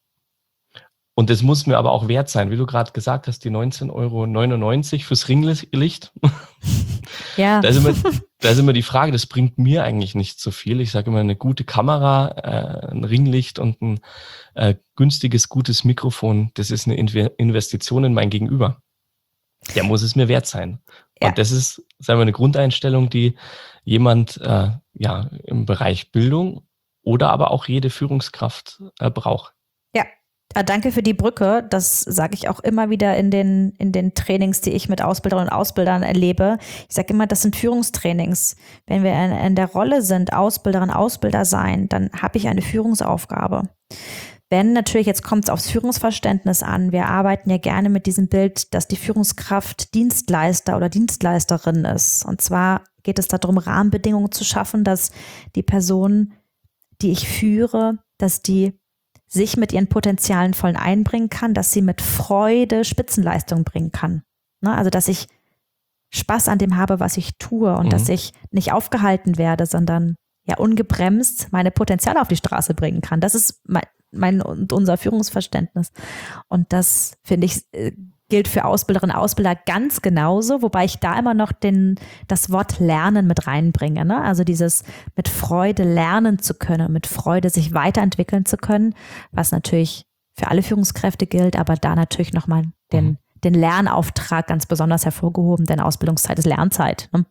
Und das muss mir aber auch wert sein, wie du gerade gesagt hast, die neunzehn Euro neunundneunzig fürs Ringlicht. Ja. Da ist, immer, da ist immer die Frage, das bringt mir eigentlich nicht so viel. Ich sage immer, eine gute Kamera, äh, ein Ringlicht und ein äh, günstiges, gutes Mikrofon, das ist eine Investition in mein Gegenüber. Der muss es mir wert sein. Ja. Und das ist, sagen wir, eine Grundeinstellung, die jemand äh, ja im Bereich Bildung oder aber auch jede Führungskraft äh, braucht. Ja, danke für die Brücke. Das sage ich auch immer wieder in den, in den Trainings, die ich mit Ausbilderinnen und Ausbildern erlebe. Ich sage immer, das sind Führungstrainings. Wenn wir in, in der Rolle sind, Ausbilderin, Ausbilder sein, dann habe ich eine Führungsaufgabe. Wenn natürlich, jetzt kommt es aufs Führungsverständnis an, wir arbeiten ja gerne mit diesem Bild, dass die Führungskraft Dienstleister oder Dienstleisterin ist. Und zwar geht es darum, Rahmenbedingungen zu schaffen, dass die Person, die ich führe, dass die sich mit ihren Potenzialen voll einbringen kann, dass sie mit Freude Spitzenleistung bringen kann. Ne? Also, dass ich Spaß an dem habe, was ich tue und mhm. dass ich nicht aufgehalten werde, sondern ja ungebremst meine Potenziale auf die Straße bringen kann. Das ist mein mein und unser Führungsverständnis. Und das, finde ich, gilt für Ausbilderinnen und Ausbilder ganz genauso, wobei ich da immer noch den, das Wort Lernen mit reinbringe. Ne? Also dieses mit Freude lernen zu können, mit Freude sich weiterentwickeln zu können, was natürlich für alle Führungskräfte gilt, aber da natürlich nochmal den, mhm. den Lernauftrag ganz besonders hervorgehoben, denn Ausbildungszeit ist Lernzeit. Ne?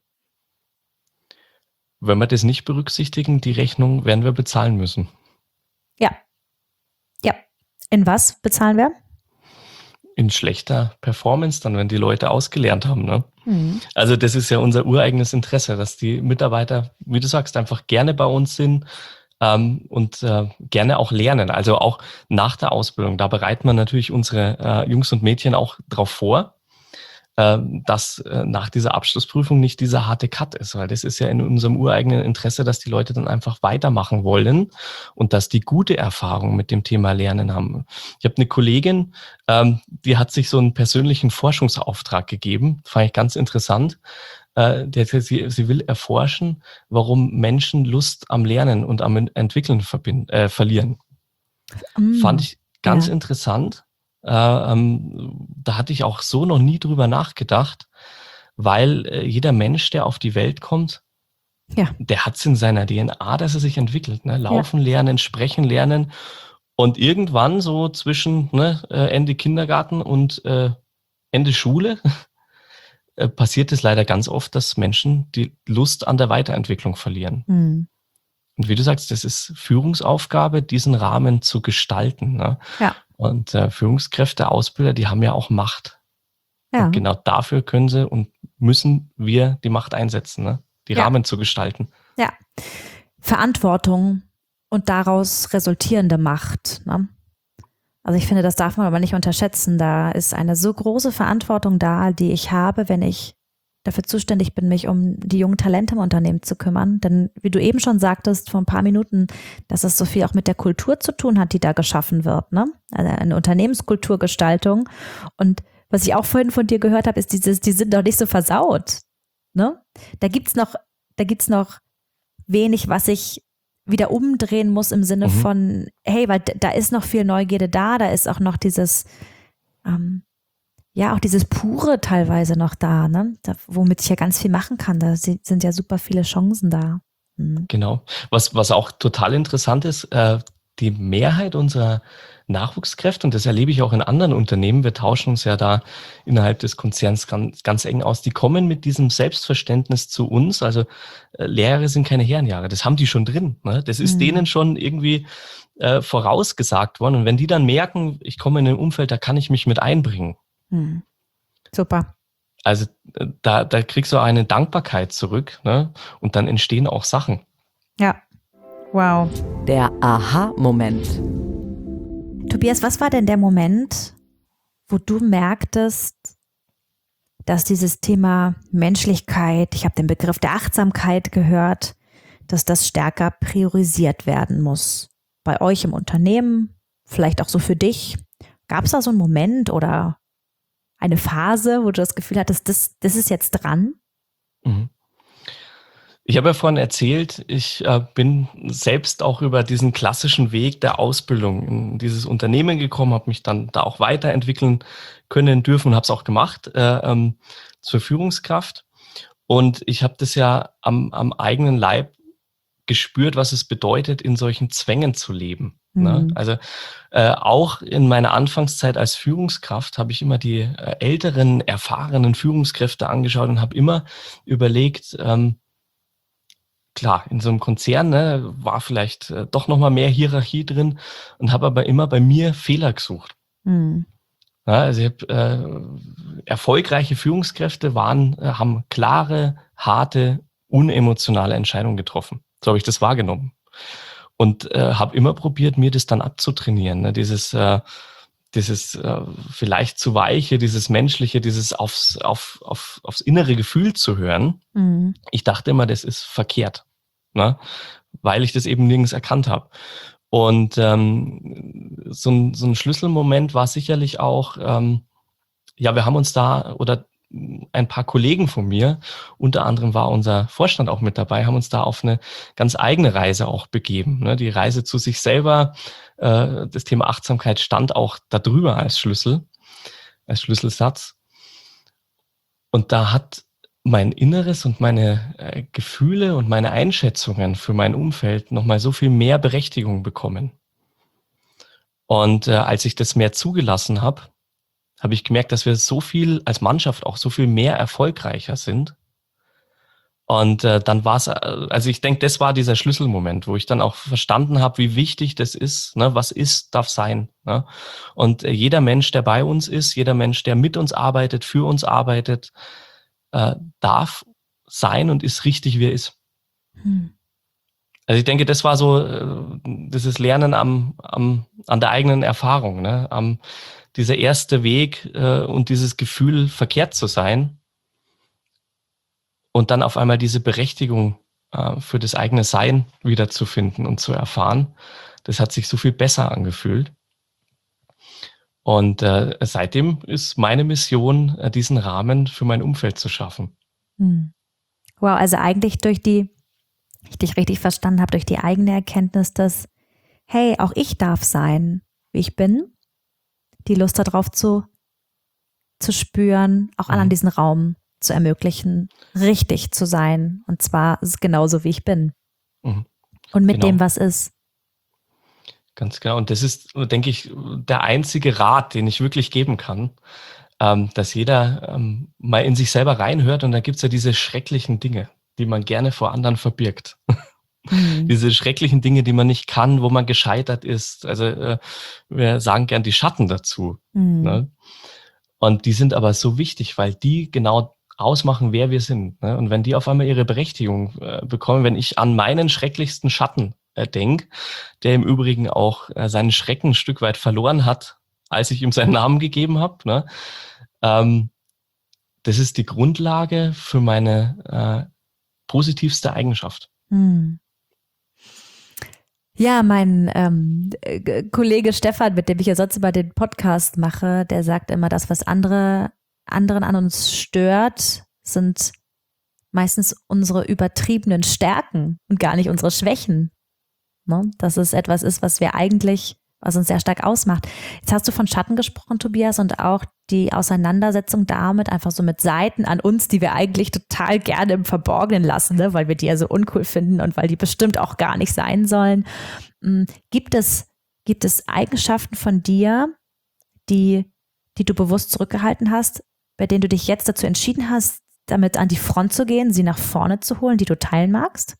Wenn wir das nicht berücksichtigen, die Rechnung werden wir bezahlen müssen. Ja. Ja. In was bezahlen wir? In schlechter Performance, dann, wenn die Leute ausgelernt haben. Ne? Mhm. Also das ist ja unser ureigenes Interesse, dass die Mitarbeiter, wie du sagst, einfach gerne bei uns sind ähm, und äh, gerne auch lernen. Also auch nach der Ausbildung. Da bereiten wir natürlich unsere äh, Jungs und Mädchen auch drauf vor, äh, dass äh, nach dieser Abschlussprüfung nicht dieser harte Cut ist, weil das ist ja in unserem ureigenen Interesse, dass die Leute dann einfach weitermachen wollen und dass die gute Erfahrung mit dem Thema Lernen haben. Ich habe eine Kollegin, ähm, die hat sich so einen persönlichen Forschungsauftrag gegeben, fand ich ganz interessant. Äh, die hat gesagt, sie, sie will erforschen, warum Menschen Lust am Lernen und am Entwickeln verbind, äh, verlieren. Mm, fand ich ganz ja. interessant. Äh, ähm, da hatte ich auch so noch nie drüber nachgedacht. weil äh, jeder Mensch, der auf die Welt kommt, Ja. der hat es in seiner D N A, dass er sich entwickelt. Ne? Laufen ja. lernen, sprechen lernen. Und irgendwann so zwischen ne, Ende Kindergarten und äh, Ende Schule äh, passiert es leider ganz oft, dass Menschen die Lust an der Weiterentwicklung verlieren. Mhm. Und wie du sagst, das ist Führungsaufgabe, diesen Rahmen zu gestalten. Ne? Ja. Und äh, Führungskräfte, Ausbilder, die haben ja auch Macht. Ja. Und genau dafür können sie und müssen wir die Macht einsetzen, ne? die ja. Rahmen zu gestalten. Ja, Verantwortung und daraus resultierende Macht. Ne? Also ich finde, das darf man aber nicht unterschätzen. Da ist eine so große Verantwortung da, die ich habe, wenn ich dafür zuständig bin, mich um die jungen Talente im Unternehmen zu kümmern. Denn wie du eben schon sagtest, vor ein paar Minuten, dass es so viel auch mit der Kultur zu tun hat, die da geschaffen wird. Ne? Also eine Unternehmenskulturgestaltung. Und was ich auch vorhin von dir gehört habe, ist dieses, die sind doch nicht so versaut. Ne? Da gibt's noch, da gibt's noch wenig, was ich wieder umdrehen muss im Sinne mhm. von, hey, weil da ist noch viel Neugierde da, da ist auch noch dieses, ähm, ja, auch dieses Pure teilweise noch da, ne? Da, womit ich ja ganz viel machen kann. Da sind ja super viele Chancen da. Mhm. Genau. Was, was auch total interessant ist, äh, die Mehrheit unserer Nachwuchskräfte, und das erlebe ich auch in anderen Unternehmen, wir tauschen uns ja da innerhalb des Konzerns ganz, ganz eng aus, die kommen mit diesem Selbstverständnis zu uns. Also äh, Lehre sind keine Herrenjahre, das haben die schon drin. Ne? Das ist mhm. denen schon irgendwie äh, vorausgesagt worden. Und wenn die dann merken, ich komme in ein Umfeld, da kann ich mich mit einbringen. Mhm. Super. Also äh, da, da kriegst du eine Dankbarkeit zurück, ne? Und dann entstehen auch Sachen. Ja, wow. Der Aha-Moment. Tobias, was war denn der Moment, wo du merktest, dass dieses Thema Menschlichkeit, ich habe den Begriff der Achtsamkeit gehört, dass das stärker priorisiert werden muss? Bei euch im Unternehmen, vielleicht auch so für dich. Gab es da so einen Moment oder eine Phase, wo du das Gefühl hattest, das, das ist jetzt dran? Mhm. Ich habe ja vorhin erzählt, ich äh, bin selbst auch über diesen klassischen Weg der Ausbildung in dieses Unternehmen gekommen, habe mich dann da auch weiterentwickeln können, dürfen und habe es auch gemacht äh, ähm, zur Führungskraft. Und ich habe das ja am, am eigenen Leib gespürt, was es bedeutet, in solchen Zwängen zu leben. Mhm. Ne? Also äh, auch in meiner Anfangszeit als Führungskraft habe ich immer die äh, älteren, erfahrenen Führungskräfte angeschaut und habe immer überlegt, ähm, klar, in so einem Konzern ne, war vielleicht äh, doch nochmal mehr Hierarchie drin und habe aber immer bei mir Fehler gesucht. Mhm. Ja, also ich hab, äh, erfolgreiche Führungskräfte waren, äh, haben klare, harte, unemotionale Entscheidungen getroffen. So habe ich das wahrgenommen. Und äh, habe immer probiert, mir das dann abzutrainieren. Ne? Dieses, äh, dieses äh, vielleicht zu weiche, dieses menschliche, dieses aufs, auf, auf, aufs innere Gefühl zu hören. Mhm. Ich dachte immer, das ist verkehrt, ne? Weil ich das eben nirgends erkannt habe. Und ähm, so, ein, so ein Schlüsselmoment war sicherlich auch, ähm, ja, wir haben uns da, oder ein paar Kollegen von mir, unter anderem war unser Vorstand auch mit dabei, haben uns da auf eine ganz eigene Reise auch begeben. Ne? Die Reise zu sich selber, äh, das Thema Achtsamkeit stand auch da drüber als Schlüssel, als Schlüsselsatz. Und da hat mein Inneres und meine äh, Gefühle und meine Einschätzungen für mein Umfeld nochmal so viel mehr Berechtigung bekommen. Und äh, als ich das mehr zugelassen habe, habe ich gemerkt, dass wir so viel als Mannschaft auch so viel mehr erfolgreicher sind. Und äh, dann war es, also ich denke, das war dieser Schlüsselmoment, wo ich dann auch verstanden habe, wie wichtig das ist, ne? Was ist, darf sein. Ne? Und äh, jeder Mensch, der bei uns ist, jeder Mensch, der mit uns arbeitet, für uns arbeitet, äh, darf sein und ist richtig, wie er ist. Hm. Also ich denke, das war so äh, dieses Lernen am, am, an der eigenen Erfahrung, ne? Am dieser erste Weg äh, und dieses Gefühl, verkehrt zu sein und dann auf einmal diese Berechtigung äh, für das eigene Sein wiederzufinden und zu erfahren, das hat sich so viel besser angefühlt. Und äh, seitdem ist meine Mission, äh, diesen Rahmen für mein Umfeld zu schaffen. Hm. Wow, also eigentlich durch die, ich dich richtig verstanden habe, durch die eigene Erkenntnis, dass, hey, auch ich darf sein, wie ich bin, die Lust darauf zu, zu spüren, auch mhm. an diesen Raum zu ermöglichen, richtig zu sein. Und zwar genauso, wie ich bin. Mhm. Und mit Genau. dem, was ist. Ganz genau. Und das ist, denke ich, der einzige Rat, den ich wirklich geben kann, ähm, dass jeder ähm, mal in sich selber reinhört. Und da gibt's ja diese schrecklichen Dinge, die man gerne vor anderen verbirgt. Mhm. Diese schrecklichen Dinge, die man nicht kann, wo man gescheitert ist. Also äh, wir sagen gern die Schatten dazu. Mhm. Ne? Und die sind aber so wichtig, weil die genau ausmachen, wer wir sind. Ne? Und wenn die auf einmal ihre Berechtigung äh, bekommen, wenn ich an meinen schrecklichsten Schatten äh, denke, der im Übrigen auch äh, seinen Schrecken ein Stück weit verloren hat, als ich ihm seinen Namen gegeben habe, ne? ähm, das ist die Grundlage für meine äh, positivste Eigenschaft. Mhm. Ja, mein ähm, äh, Kollege Stefan, mit dem ich ja sonst immer den Podcast mache, der sagt immer, das, was andere anderen an uns stört, sind meistens unsere übertriebenen Stärken und gar nicht unsere Schwächen. Ne? Dass es etwas ist, was wir eigentlich, was uns sehr stark ausmacht. Jetzt hast du von Schatten gesprochen, Tobias, und auch die Auseinandersetzung damit, einfach so mit Seiten an uns, die wir eigentlich total gerne im Verborgenen lassen, ne? Weil wir die ja so uncool finden und weil die bestimmt auch gar nicht sein sollen. Gibt es, gibt es Eigenschaften von dir, die, die du bewusst zurückgehalten hast, bei denen du dich jetzt dazu entschieden hast, damit an die Front zu gehen, sie nach vorne zu holen, die du teilen magst?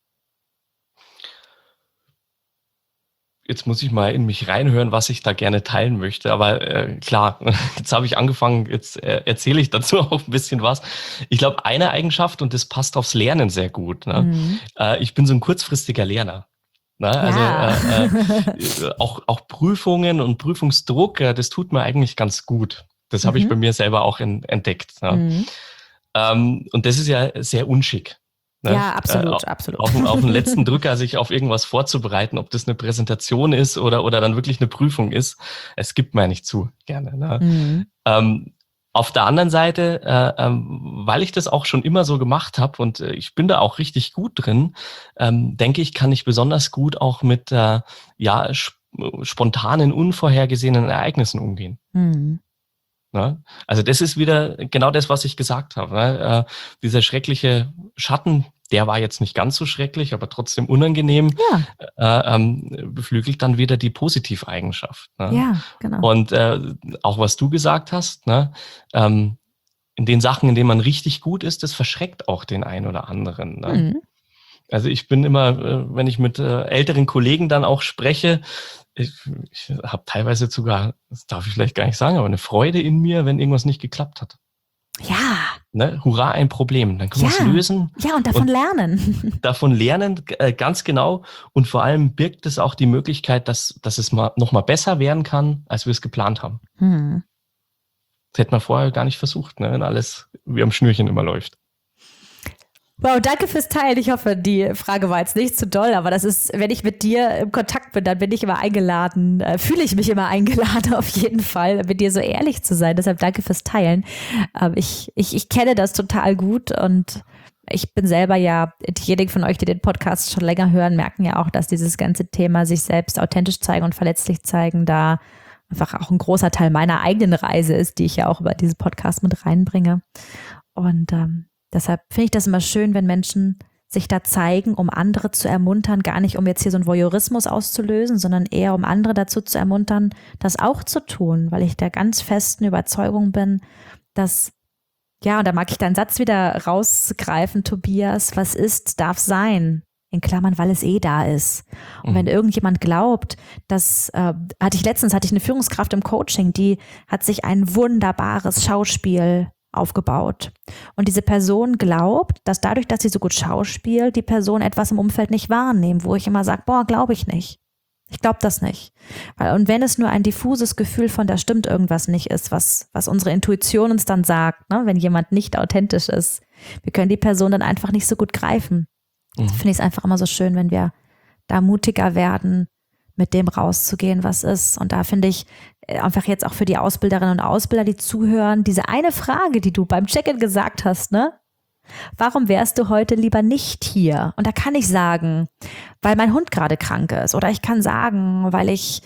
Jetzt muss ich mal in mich reinhören, was ich da gerne teilen möchte. Aber äh, klar, jetzt habe ich angefangen, jetzt äh, erzähle ich dazu auch ein bisschen was. Ich glaube, eine Eigenschaft, und das passt aufs Lernen sehr gut, ne? Mhm. Äh, ich bin so ein kurzfristiger Lerner. Ne? Also Ja. äh, äh, auch, auch Prüfungen und Prüfungsdruck, äh, das tut mir eigentlich ganz gut. Das habe ich Mhm. bei mir selber auch in, entdeckt. Ne? Mhm. Ähm, und das ist ja sehr unschick. Ne? Ja, absolut, äh, absolut. Auf, auf den letzten Drücker sich auf irgendwas vorzubereiten, ob das eine Präsentation ist oder, oder dann wirklich eine Prüfung ist. Es gibt mir ja nicht zu gerne. Ne? Mhm. Ähm, auf der anderen Seite, äh, ähm, weil ich das auch schon immer so gemacht habe und äh, ich bin da auch richtig gut drin, ähm, denke ich, kann ich besonders gut auch mit äh, ja, sp- spontanen, unvorhergesehenen Ereignissen umgehen. Mhm. Ne? Also das ist wieder genau das, was ich gesagt habe. Ne? Äh, dieser schreckliche Schatten, der war jetzt nicht ganz so schrecklich, aber trotzdem unangenehm, Ja, äh, ähm, beflügelt dann wieder die Positiveigenschaft. Ne? ja, genau. Und äh, auch was du gesagt hast, ne? ähm, in den Sachen, in denen man richtig gut ist, das verschreckt auch den einen oder anderen. Ne? Mhm. Also ich bin immer, äh, wenn ich mit äh, älteren Kollegen dann auch spreche, ich, ich habe teilweise sogar, das darf ich vielleicht gar nicht sagen, aber eine Freude in mir, wenn irgendwas nicht geklappt hat. Ja, Ne? Hurra, ein Problem. Dann können wir es ja, lösen, ja, und davon Und- lernen. davon lernen, äh, ganz genau. Und vor allem birgt es auch die Möglichkeit, dass, dass es mal noch mal besser werden kann, als wir es geplant haben. Hm. Das hätte man vorher gar nicht versucht, ne? Wenn alles wie am Schnürchen immer läuft. Wow, danke fürs Teilen. Ich hoffe, die Frage war jetzt nicht zu doll, aber das ist, wenn ich mit dir im Kontakt bin, dann bin ich immer eingeladen, äh, fühle ich mich immer eingeladen auf jeden Fall, mit dir so ehrlich zu sein. Deshalb danke fürs Teilen. Ähm, ich, ich, ich kenne das total gut und ich bin selber ja, diejenigen von euch, die den Podcast schon länger hören, merken ja auch, dass dieses ganze Thema sich selbst authentisch zeigen und verletzlich zeigen, da einfach auch ein großer Teil meiner eigenen Reise ist, die ich ja auch über diesen Podcast mit reinbringe. Und ähm, deshalb finde ich das immer schön, wenn Menschen sich da zeigen, um andere zu ermuntern, gar nicht um jetzt hier so einen Voyeurismus auszulösen, sondern eher um andere dazu zu ermuntern, das auch zu tun, weil ich der ganz festen Überzeugung bin, dass, ja, und da mag ich deinen Satz wieder rausgreifen, Tobias, was ist, darf sein. In Klammern, weil es eh da ist. Und Mhm. wenn irgendjemand glaubt, dass, äh, hatte ich letztens, hatte ich eine Führungskraft im Coaching, die hat sich ein wunderbares Schauspiel aufgebaut. Und diese Person glaubt, dass dadurch, dass sie so gut schauspielt, die Person etwas im Umfeld nicht wahrnehmen, wo ich immer sage, boah, glaube ich nicht. Ich glaube das nicht. Weil, und wenn es nur ein diffuses Gefühl von, da stimmt irgendwas nicht ist, was, was unsere Intuition uns dann sagt, ne, wenn jemand nicht authentisch ist, wir können die Person dann einfach nicht so gut greifen. Mhm. Finde ich es einfach immer so schön, wenn wir da mutiger werden, mit dem rauszugehen, was ist. Und da finde ich äh, einfach jetzt auch für die Ausbilderinnen und Ausbilder, die zuhören, diese eine Frage, die du beim Check-in gesagt hast, ne? Warum wärst du heute lieber nicht hier? Und da kann ich sagen, weil mein Hund gerade krank ist. Oder ich kann sagen, weil ich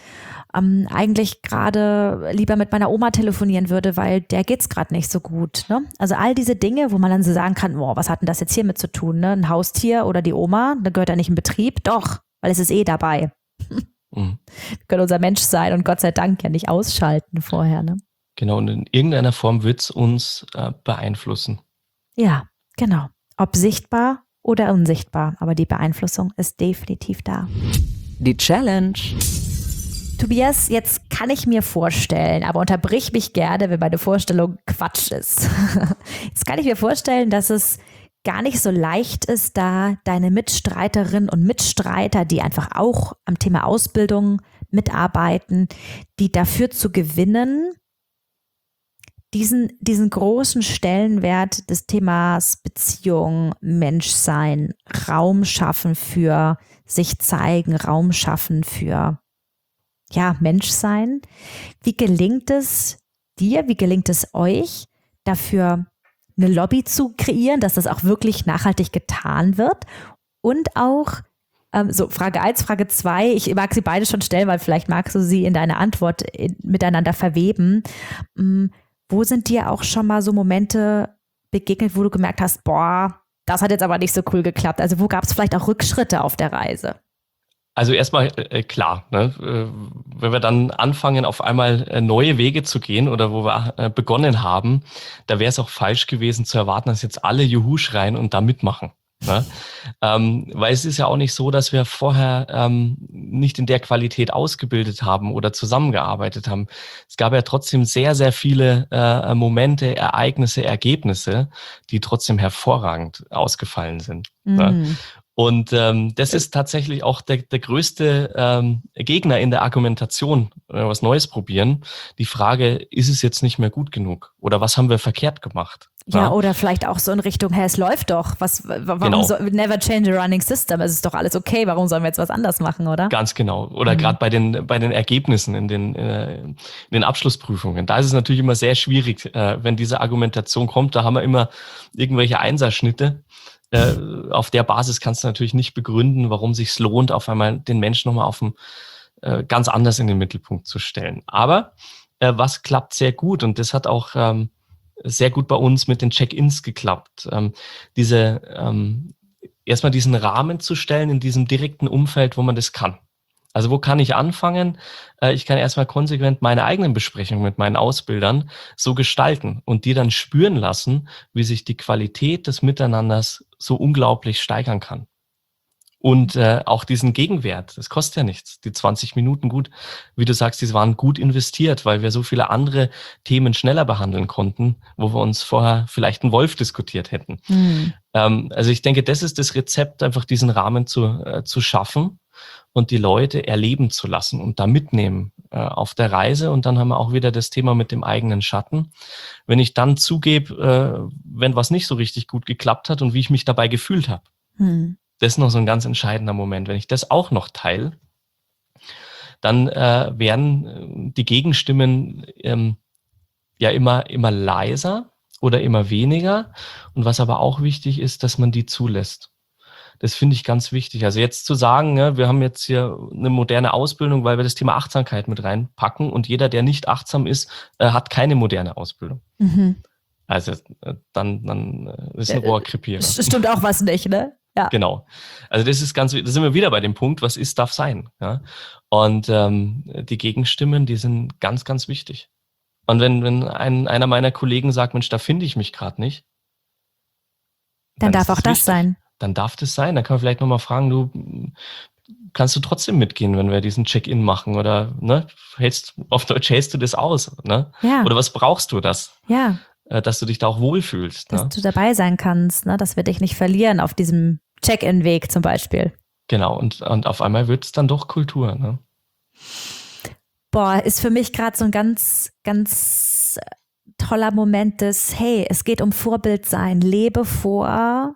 ähm, eigentlich gerade lieber mit meiner Oma telefonieren würde, weil der geht's gerade nicht so gut. Ne? Also all diese Dinge, wo man dann so sagen kann, boah, was hat denn das jetzt hiermit zu tun? Ne? Ein Haustier oder die Oma, da gehört ja nicht in Betrieb. Doch, weil es ist eh dabei. Mhm. Wir können unser Mensch sein und Gott sei Dank ja nicht ausschalten vorher. Ne? Genau, und in irgendeiner Form wird es uns äh, beeinflussen. Ja, genau. Ob sichtbar oder unsichtbar, aber die Beeinflussung ist definitiv da. Die Challenge. Tobias, jetzt kann ich mir vorstellen, aber unterbrich mich gerne, wenn meine Vorstellung Quatsch ist. Jetzt kann ich mir vorstellen, dass es gar nicht so leicht ist, da deine Mitstreiterinnen und Mitstreiter, die einfach auch am Thema Ausbildung mitarbeiten, die dafür zu gewinnen, diesen, diesen großen Stellenwert des Themas Beziehung, Menschsein, Raum schaffen für sich zeigen, Raum schaffen für ja, Menschsein. Wie gelingt es dir, wie gelingt es euch, dafür eine Lobby zu kreieren, dass das auch wirklich nachhaltig getan wird? Und auch, ähm, so Frage eins, Frage zwei, ich mag sie beide schon stellen, weil vielleicht magst du sie in deine Antwort in, miteinander verweben. Ähm, wo sind dir auch schon mal so Momente begegnet, wo du gemerkt hast, boah, das hat jetzt aber nicht so cool geklappt? Also wo gab es vielleicht auch Rückschritte auf der Reise? Also erstmal äh, klar, ne? äh, wenn wir dann anfangen, auf einmal äh, neue Wege zu gehen oder wo wir äh, begonnen haben, da wäre es auch falsch gewesen zu erwarten, dass jetzt alle Juhu schreien und da mitmachen. Ne? ähm, weil es ist ja auch nicht so, dass wir vorher ähm, nicht in der Qualität ausgebildet haben oder zusammengearbeitet haben. Es gab ja trotzdem sehr, sehr viele äh, Momente, Ereignisse, Ergebnisse, die trotzdem hervorragend ausgefallen sind. Mhm. Ne? Und ähm, das ist tatsächlich auch der, der größte ähm, Gegner in der Argumentation, wenn wir was Neues probieren. Die Frage, ist es jetzt nicht mehr gut genug? Oder was haben wir verkehrt gemacht? Ja, ja, oder vielleicht auch so in Richtung, hey, es läuft doch. Was, warum genau. so, never change a running system? Es ist doch alles okay. Warum sollen wir jetzt was anders machen, oder? Ganz genau. Oder mhm. gerade bei den bei den Ergebnissen in den äh, in den Abschlussprüfungen. Da ist es natürlich immer sehr schwierig, äh, wenn diese Argumentation kommt. Da haben wir immer irgendwelche Einserschnitte. Äh, auf der Basis kannst du natürlich nicht begründen, warum es sich lohnt, auf einmal den Menschen nochmal auf dem, äh, ganz anders in den Mittelpunkt zu stellen. Aber äh, was klappt sehr gut, und das hat auch ähm, sehr gut bei uns mit den Check-ins geklappt, ähm, diese ähm, erstmal diesen Rahmen zu stellen in diesem direkten Umfeld, wo man das kann. Also wo kann ich anfangen? Ich kann erstmal konsequent meine eigenen Besprechungen mit meinen Ausbildern so gestalten und die dann spüren lassen, wie sich die Qualität des Miteinanders so unglaublich steigern kann. Und äh, auch diesen Gegenwert, das kostet ja nichts. Die zwanzig Minuten, gut, wie du sagst, die waren gut investiert, weil wir so viele andere Themen schneller behandeln konnten, wo wir uns vorher vielleicht einen Wolf diskutiert hätten. Mhm. Ähm, also ich denke, das ist das Rezept, einfach diesen Rahmen zu, äh, zu schaffen und die Leute erleben zu lassen und da mitnehmen äh, auf der Reise. Und dann haben wir auch wieder das Thema mit dem eigenen Schatten. Wenn ich dann zugebe, äh, wenn was nicht so richtig gut geklappt hat und wie ich mich dabei gefühlt habe. Mhm. Das ist noch so ein ganz entscheidender Moment. Wenn ich das auch noch teile, dann äh, werden die Gegenstimmen ähm, ja immer, immer leiser oder immer weniger. Und was aber auch wichtig ist, dass man die zulässt. Das finde ich ganz wichtig. Also jetzt zu sagen, ja, wir haben jetzt hier eine moderne Ausbildung, weil wir das Thema Achtsamkeit mit reinpacken und jeder, der nicht achtsam ist, äh, hat keine moderne Ausbildung. Mhm. Also äh, dann, dann äh, ist ein Rohrkrepierer. Stimmt auch was nicht, ne? Ja. Genau. Also das ist ganz, da sind wir wieder bei dem Punkt, was ist, darf sein. Ja? Und ähm, die Gegenstimmen, die sind ganz, ganz wichtig. Und wenn, wenn ein, einer meiner Kollegen sagt, Mensch, da finde ich mich gerade nicht, dann, dann darf auch das sein. Dann darf das sein. Dann kann man vielleicht nochmal fragen, du, kannst du trotzdem mitgehen, wenn wir diesen Check-in machen? Oder ne, hältst, auf Deutsch hältst du das aus? Ne? Ja. Oder was brauchst du das? Ja. Dass du dich da auch wohlfühlst. Dass ne? du dabei sein kannst, ne? Dass wir dich nicht verlieren auf diesem Check-in-Weg zum Beispiel. Genau, und, und auf einmal wird es dann doch Kultur. Ne? Boah, ist für mich gerade so ein ganz, ganz toller Moment des, hey, es geht um Vorbild sein, lebe vor,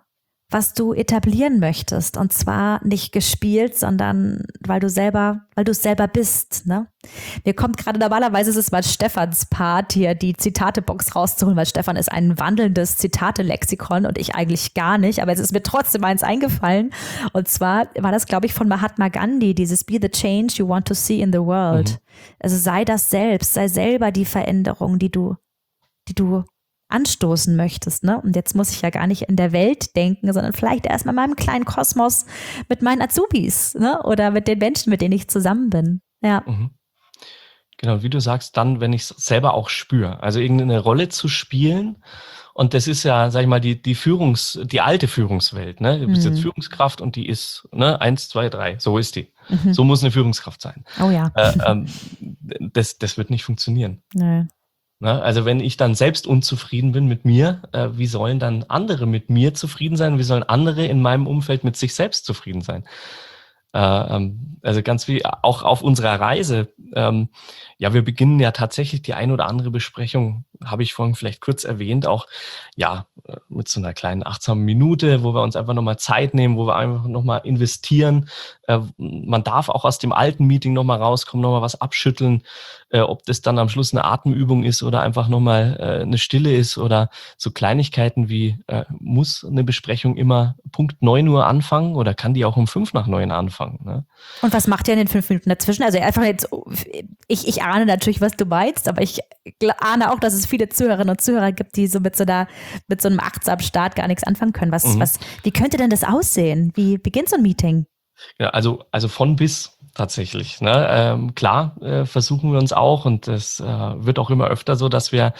was du etablieren möchtest. Und zwar nicht gespielt, sondern weil du selber, weil du es selber bist. Ne? Mir kommt gerade, normalerweise ist es mal Stefans Part, hier die Zitatebox rauszuholen, weil Stefan ist ein wandelndes Zitate-Lexikon und ich eigentlich gar nicht. Aber es ist mir trotzdem eins eingefallen. Und zwar war das, glaube ich, von Mahatma Gandhi, dieses Be the change you want to see in the world. Mhm. Also sei das selbst, sei selber die Veränderung, die du, die du anstoßen möchtest, ne? Und jetzt muss ich ja gar nicht in der Welt denken, sondern vielleicht erstmal in meinem kleinen Kosmos mit meinen Azubis, ne? Oder mit den Menschen, mit denen ich zusammen bin. Ja. Mhm. Genau, wie du sagst, dann, wenn ich es selber auch spüre. Also irgendeine Rolle zu spielen. Und das ist ja, sag ich mal, die, die Führungs, die alte Führungswelt, ne? Du bist mhm. jetzt Führungskraft und die ist, ne, eins, zwei, drei, so ist die. Mhm. So muss eine Führungskraft sein. Oh ja. Äh, ähm, das, das wird nicht funktionieren. Nee. Also wenn ich dann selbst unzufrieden bin mit mir, äh, wie sollen dann andere mit mir zufrieden sein? Wie sollen andere in meinem Umfeld mit sich selbst zufrieden sein? Äh, ähm, also ganz wie auch auf unserer Reise. Ähm, ja, wir beginnen ja tatsächlich die ein oder andere Besprechung, habe ich vorhin vielleicht kurz erwähnt, auch ja mit so einer kleinen achtsamen Minute, wo wir uns einfach nochmal Zeit nehmen, wo wir einfach nochmal investieren. Äh, man darf auch aus dem alten Meeting nochmal rauskommen, nochmal was abschütteln, äh, ob das dann am Schluss eine Atemübung ist oder einfach nochmal äh, eine Stille ist oder so Kleinigkeiten wie, äh, muss eine Besprechung immer Punkt neun Uhr anfangen oder kann die auch um fünf nach neun anfangen? Ne? Und was macht ihr in den fünf Minuten dazwischen? Also einfach jetzt, ich, ich ahne natürlich, was du meinst, aber ich ahne auch, dass es viele Zuhörerinnen und Zuhörer gibt, die so mit so einer, mit so einem achtsamen Start gar nichts anfangen können. Was, mhm. was, wie könnte denn das aussehen? Wie beginnt so ein Meeting? Ja, also, also von bis tatsächlich. Ne? Ähm, klar äh, versuchen wir uns auch und das äh, wird auch immer öfter so, dass wir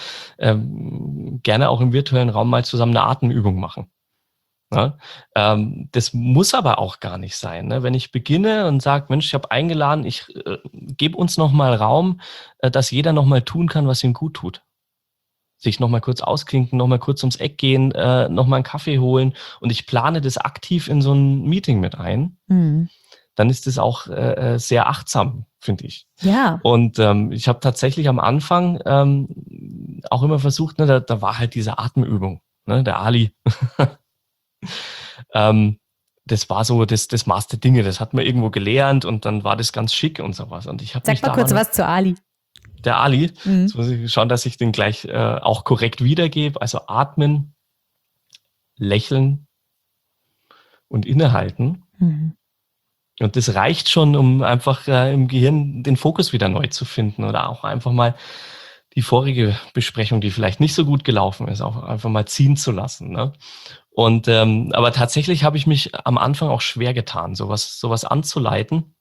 ähm, gerne auch im virtuellen Raum mal zusammen eine Atemübung machen. Ne? Ähm, das muss aber auch gar nicht sein. Ne? Wenn ich beginne und sage, Mensch, ich habe eingeladen, ich äh, gebe uns nochmal Raum, äh, dass jeder nochmal tun kann, was ihm gut tut. Sich nochmal kurz ausklinken, nochmal kurz ums Eck gehen, äh, nochmal einen Kaffee holen und ich plane das aktiv in so ein Meeting mit ein, mhm. dann ist das auch äh, sehr achtsam, finde ich. Ja. Und ähm, ich habe tatsächlich am Anfang ähm, auch immer versucht, ne, da, da war halt diese Atemübung, ne, der Ali. ähm, das war so das, das Maß der Dinge, das hat man irgendwo gelernt und dann war das ganz schick und sowas. Und ich hab Sag mich mal da kurz noch, was zu Ali. Der Ali, mhm. jetzt muss ich schauen, dass ich den gleich äh, auch korrekt wiedergebe. Also atmen, lächeln und innehalten. Mhm. Und das reicht schon, um einfach äh, im Gehirn den Fokus wieder neu zu finden oder auch einfach mal die vorige Besprechung, die vielleicht nicht so gut gelaufen ist, auch einfach mal ziehen zu lassen. Ne? Und ähm, aber tatsächlich habe ich mich am Anfang auch schwer getan, sowas, sowas anzuleiten.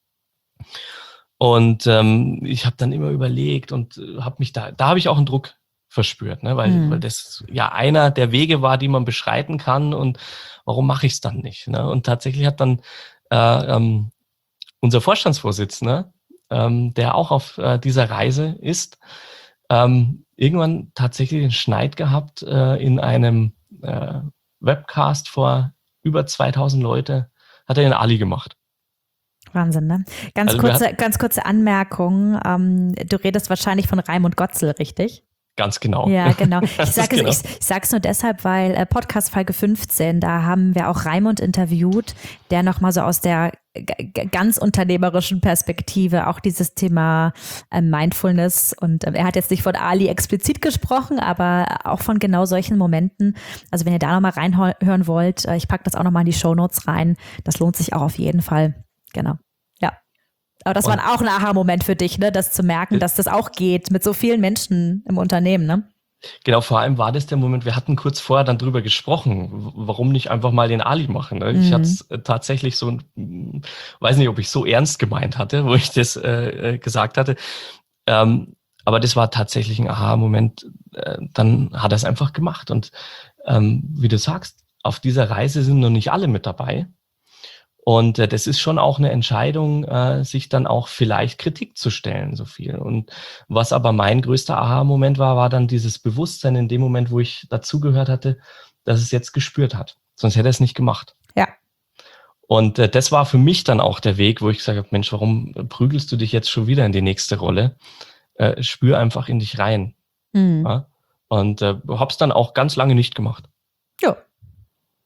Und ähm, ich habe dann immer überlegt und äh, habe mich da, da habe ich auch einen Druck verspürt, ne? weil, mhm. weil das ja einer der Wege war, die man beschreiten kann und warum mache ich es dann nicht? Ne? Und tatsächlich hat dann äh, ähm, unser Vorstandsvorsitzender, ähm, der auch auf äh, dieser Reise ist, ähm, irgendwann tatsächlich den Schneid gehabt äh, in einem äh, Webcast vor über zweitausend Leute, hat er den Ali gemacht. Wahnsinn, ne? Ganz, also kurze, ganz kurze Anmerkung. Ähm, du redest wahrscheinlich von Raimund Gotzel, richtig? Ganz genau. Ja, genau. Ich sage genau. es, ich, ich sag's nur deshalb, weil äh, Podcast Folge fünfzehn, da haben wir auch Raimund interviewt, der nochmal so aus der g- ganz unternehmerischen Perspektive auch dieses Thema äh, Mindfulness und äh, er hat jetzt nicht von Ali explizit gesprochen, aber auch von genau solchen Momenten. Also wenn ihr da nochmal reinhören wollt, äh, ich packe das auch nochmal in die Shownotes rein. Das lohnt sich auch auf jeden Fall. Genau. Ja. Aber das und war auch ein Aha-Moment für dich, ne, das zu merken, dass das auch geht mit so vielen Menschen im Unternehmen, ne? Genau, vor allem war das der Moment, wir hatten kurz vorher dann drüber gesprochen, warum nicht einfach mal den Ali machen. Ne? Mhm. Ich hatte es tatsächlich so, weiß nicht, ob ich so ernst gemeint hatte, wo ich das äh, gesagt hatte. Ähm, aber das war tatsächlich ein Aha-Moment. Äh, dann hat er es einfach gemacht. Und ähm, wie du sagst, auf dieser Reise sind noch nicht alle mit dabei. Und äh, das ist schon auch eine Entscheidung, äh, sich dann auch vielleicht Kritik zu stellen, so viel. Und was aber mein größter Aha-Moment war, war dann dieses Bewusstsein in dem Moment, wo ich dazugehört hatte, dass es jetzt gespürt hat. Sonst hätte er es nicht gemacht. Ja. Und äh, das war für mich dann auch der Weg, wo ich gesagt habe, Mensch, warum prügelst du dich jetzt schon wieder in die nächste Rolle? Äh, spür einfach in dich rein. Mhm. Ja? Und äh, hab's dann auch ganz lange nicht gemacht. Ja.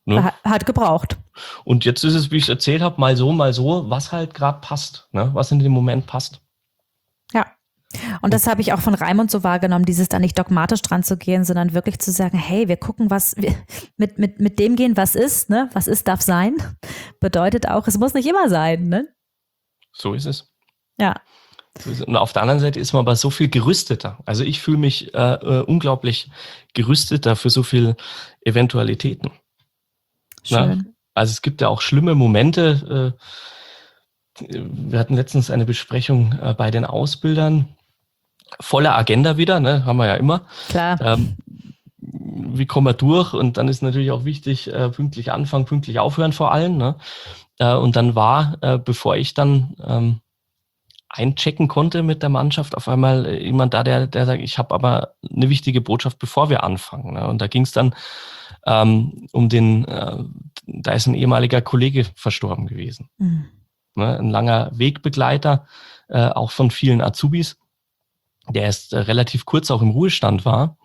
Ne? Hat, hat gebraucht. Und jetzt ist es, wie ich es erzählt habe, mal so, mal so, was halt gerade passt, ne? Was in dem Moment passt. Ja. Und das habe ich auch von Raimund so wahrgenommen, dieses da nicht dogmatisch dran zu gehen, sondern wirklich zu sagen, hey, wir gucken, was wir, mit, mit, mit dem gehen, was ist, ne? Was ist, darf sein. Bedeutet auch, es muss nicht immer sein, ne? So ist es. Ja. So ist es. Und auf der anderen Seite ist man aber so viel gerüsteter. Also ich fühle mich äh, äh, unglaublich gerüsteter für so viele Eventualitäten. Schön. Na, also es gibt ja auch schlimme Momente. Äh, wir hatten letztens eine Besprechung äh, bei den Ausbildern. Volle Agenda wieder, ne? Haben wir ja immer. Klar. Ähm, wie kommen wir durch? Und dann ist natürlich auch wichtig, äh, pünktlich anfangen, pünktlich aufhören vor allem. Ne? Äh, und dann war, äh, bevor ich dann ähm, einchecken konnte mit der Mannschaft, auf einmal äh, jemand da, der, der sagt, ich habe aber eine wichtige Botschaft, bevor wir anfangen. Ne? Und da ging es dann ähm, um den, äh, da ist ein ehemaliger Kollege verstorben gewesen. Mhm. Ne? Ein langer Wegbegleiter, äh, auch von vielen Azubis, der erst äh, relativ kurz auch im Ruhestand war.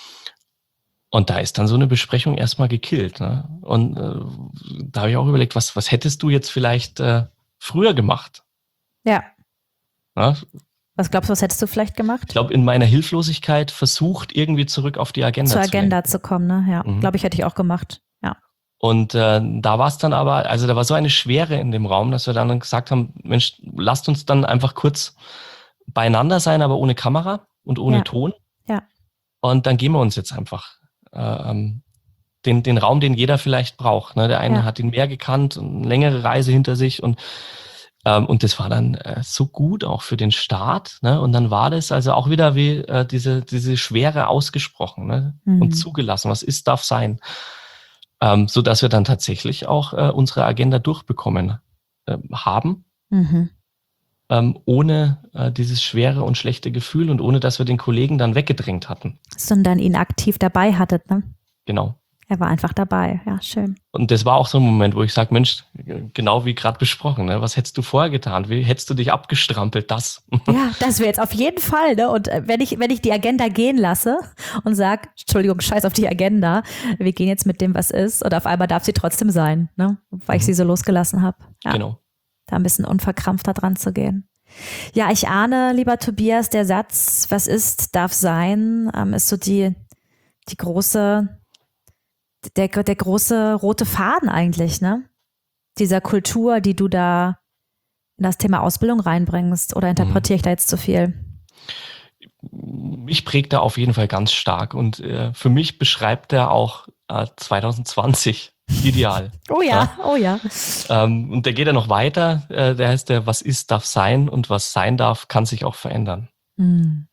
Und da ist dann so eine Besprechung erstmal gekillt. Ne? Und äh, da habe ich auch überlegt, was, was hättest du jetzt vielleicht äh, früher gemacht? Ja. Ja? Was glaubst du, was hättest du vielleicht gemacht? Ich glaube, in meiner Hilflosigkeit versucht, irgendwie zurück auf die Agenda Zur zu Agenda lenken. zu kommen, ne? Ja, Mhm. glaube ich, hätte ich auch gemacht. Ja. Und äh, da war es dann aber, also da war so eine Schwere in dem Raum, dass wir dann gesagt haben, Mensch, lasst uns dann einfach kurz beieinander sein, aber ohne Kamera und ohne Ja. Ton. Ja. Und dann geben wir uns jetzt einfach äh, ähm, den, den Raum, den jeder vielleicht braucht. Ne? Der eine Ja. hat ihn mehr gekannt, eine längere Reise hinter sich und ähm, und das war dann äh, so gut auch für den Start. Ne? Und dann war das also auch wieder wie äh, diese, diese Schwere ausgesprochen, ne? Mhm. Und zugelassen. Was ist, darf sein. Ähm, so dass wir dann tatsächlich auch äh, unsere Agenda durchbekommen äh, haben, Mhm. ähm, ohne äh, dieses schwere und schlechte Gefühl und ohne, dass wir den Kollegen dann weggedrängt hatten. Sondern ihn aktiv dabei hattet, ne? Genau. Er war einfach dabei. Ja, schön. Und das war auch so ein Moment, wo ich sage, Mensch, genau wie gerade besprochen, ne? Was hättest du vorher getan? Wie hättest du dich abgestrampelt? Das. Ja, das wäre jetzt auf jeden Fall, ne? Und äh, wenn ich, wenn ich die Agenda gehen lasse und sage, Entschuldigung, scheiß auf die Agenda, wir gehen jetzt mit dem, was ist, und auf einmal darf sie trotzdem sein, ne? Weil ich Mhm. sie so losgelassen habe. Ja, Genau. da ein bisschen unverkrampfter dran zu gehen. Ja, ich ahne, lieber Tobias, der Satz, was ist, darf sein, ähm, ist so die, die große, der, der große rote Faden eigentlich, ne? Dieser Kultur, die du da in das Thema Ausbildung reinbringst, oder interpretiere ich da jetzt zu viel? Mich prägt er auf jeden Fall ganz stark und äh, für mich beschreibt er auch äh, zwanzig zwanzig ideal. Oh ja, oh ja. Ähm, und der geht ja noch weiter, äh, der heißt der, was ist, darf sein und was sein darf, kann sich auch verändern. Hm.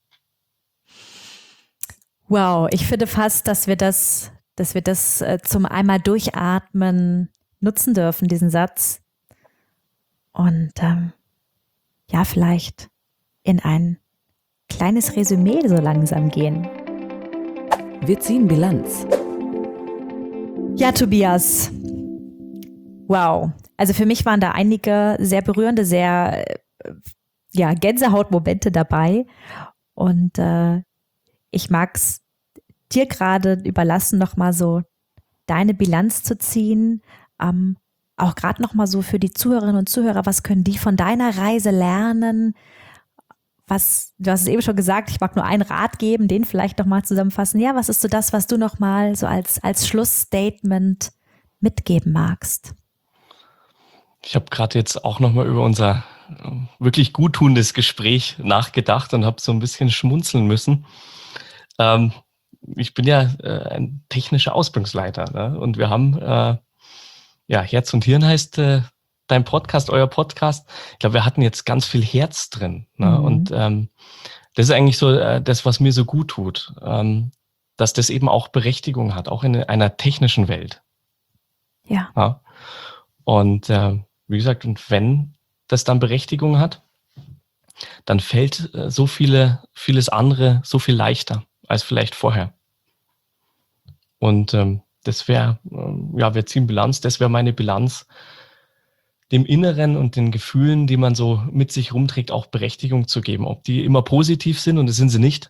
Wow, ich finde fast, dass wir das, dass wir das äh, zum einmal durchatmen nutzen dürfen, diesen Satz. Und ähm, ja, vielleicht in ein kleines Resümee so langsam gehen. Wir ziehen Bilanz. Ja, Tobias. Wow. Also für mich waren da einige sehr berührende, sehr äh, ja, Gänsehautmomente dabei. Und äh, ich mag es dir gerade überlassen, nochmal so deine Bilanz zu ziehen. Ähm, auch gerade nochmal so für die Zuhörerinnen und Zuhörer, was können die von deiner Reise lernen? Was, du hast es eben schon gesagt, ich mag nur einen Rat geben, den vielleicht nochmal zusammenfassen. Ja, was ist so das, was du nochmal so als, als Schlussstatement mitgeben magst? Ich habe gerade jetzt auch nochmal über unser äh, wirklich guttunendes Gespräch nachgedacht und habe so ein bisschen schmunzeln müssen. Ähm, ich bin ja äh, ein technischer Ausbildungsleiter, ne? Und wir haben, äh, ja, Herz und Hirn heißt äh, dein Podcast, euer Podcast. Ich glaube, wir hatten jetzt ganz viel Herz drin. Ne? Mhm. Und ähm, das ist eigentlich so äh, das, was mir so gut tut, ähm, dass das eben auch Berechtigung hat, auch in einer technischen Welt. Ja. Ja? Und äh, wie gesagt, und wenn das dann Berechtigung hat, dann fällt äh, so viele, vieles andere so viel leichter als vielleicht vorher. Und ähm, das wäre, äh, ja, wir ziehen Bilanz, das wäre meine Bilanz, dem Inneren und den Gefühlen, die man so mit sich rumträgt, auch Berechtigung zu geben. Ob die immer positiv sind, und das sind sie nicht,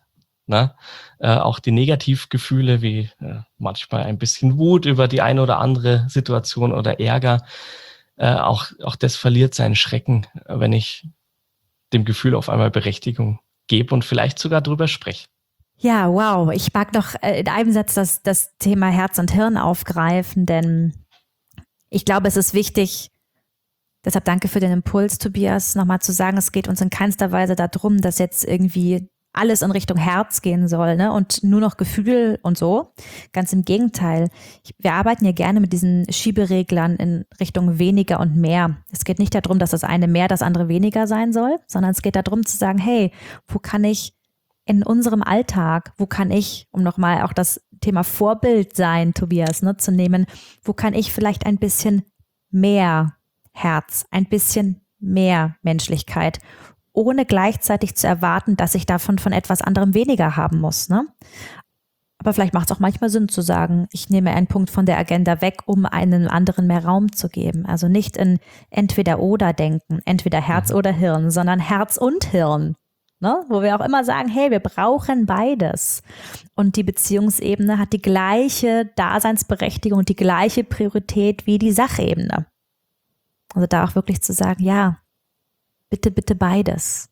Ne? Äh, auch die Negativgefühle wie äh, manchmal ein bisschen Wut über die eine oder andere Situation oder Ärger, äh, auch, auch das verliert seinen Schrecken, wenn ich dem Gefühl auf einmal Berechtigung gebe und vielleicht sogar drüber spreche. Ja, wow. Ich mag noch äh, in einem Satz das, das Thema Herz und Hirn aufgreifen, denn ich glaube, es ist wichtig, deshalb danke für den Impuls, Tobias, nochmal zu sagen, es geht uns in keinster Weise darum, dass jetzt irgendwie alles in Richtung Herz gehen soll, ne? Und nur noch Gefühl und so. Ganz im Gegenteil. Wir arbeiten ja gerne mit diesen Schiebereglern in Richtung weniger und mehr. Es geht nicht darum, dass das eine mehr, das andere weniger sein soll, sondern es geht darum zu sagen, hey, wo kann ich in unserem Alltag, wo kann ich, um nochmal auch das Thema Vorbild sein, Tobias, ne, zu nehmen, wo kann ich vielleicht ein bisschen mehr Herz, ein bisschen mehr Menschlichkeit, ohne gleichzeitig zu erwarten, dass ich davon von etwas anderem weniger haben muss, ne? Aber vielleicht macht es auch manchmal Sinn zu sagen, ich nehme einen Punkt von der Agenda weg, um einem anderen mehr Raum zu geben. Also nicht in entweder oder denken, entweder Herz oder Hirn, sondern Herz und Hirn, ne? Wo wir auch immer sagen, hey, wir brauchen beides. Und die Beziehungsebene hat die gleiche Daseinsberechtigung und die gleiche Priorität wie die Sachebene. Also da auch wirklich zu sagen, ja, bitte, bitte beides.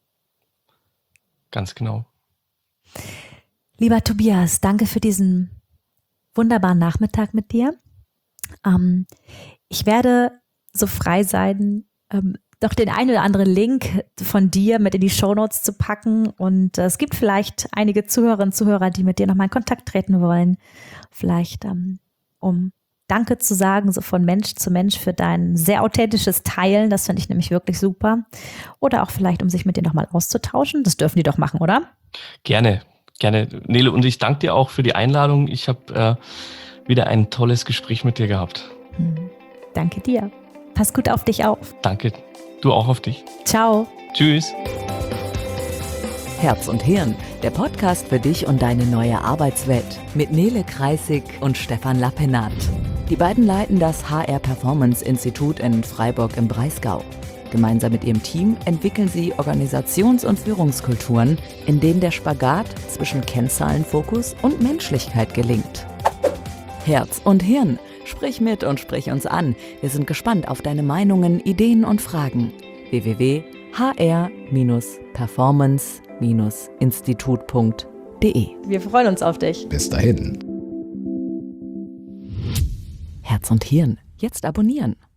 Ganz genau. Lieber Tobias, danke für diesen wunderbaren Nachmittag mit dir. Ähm, ich werde so frei sein, ähm, doch den einen oder anderen Link von dir mit in die Shownotes zu packen. Und äh, es gibt vielleicht einige Zuhörerinnen und Zuhörer, die mit dir nochmal in Kontakt treten wollen. Vielleicht ähm, um Danke zu sagen, so von Mensch zu Mensch für dein sehr authentisches Teilen. Das finde ich nämlich wirklich super. Oder auch vielleicht, um sich mit dir nochmal auszutauschen. Das dürfen die doch machen, oder? Gerne, gerne. Nele, und ich danke dir auch für die Einladung. Ich habe äh, wieder ein tolles Gespräch mit dir gehabt. Hm. Danke dir. Pass gut auf dich auf. Danke. Du auch auf dich. Ciao. Tschüss. Herz und Hirn, der Podcast für dich und deine neue Arbeitswelt mit Nele Kreissig und Stefan Lappenat. Die beiden leiten das H R Performance Institut in Freiburg im Breisgau. Gemeinsam mit ihrem Team entwickeln sie Organisations- und Führungskulturen, in denen der Spagat zwischen Kennzahlenfokus und Menschlichkeit gelingt. Herz und Hirn, sprich mit und sprich uns an. Wir sind gespannt auf deine Meinungen, Ideen und Fragen. w w w punkt h r performance institut punkt d e. Wir freuen uns auf dich. Bis dahin. Herz und Hirn, jetzt abonnieren.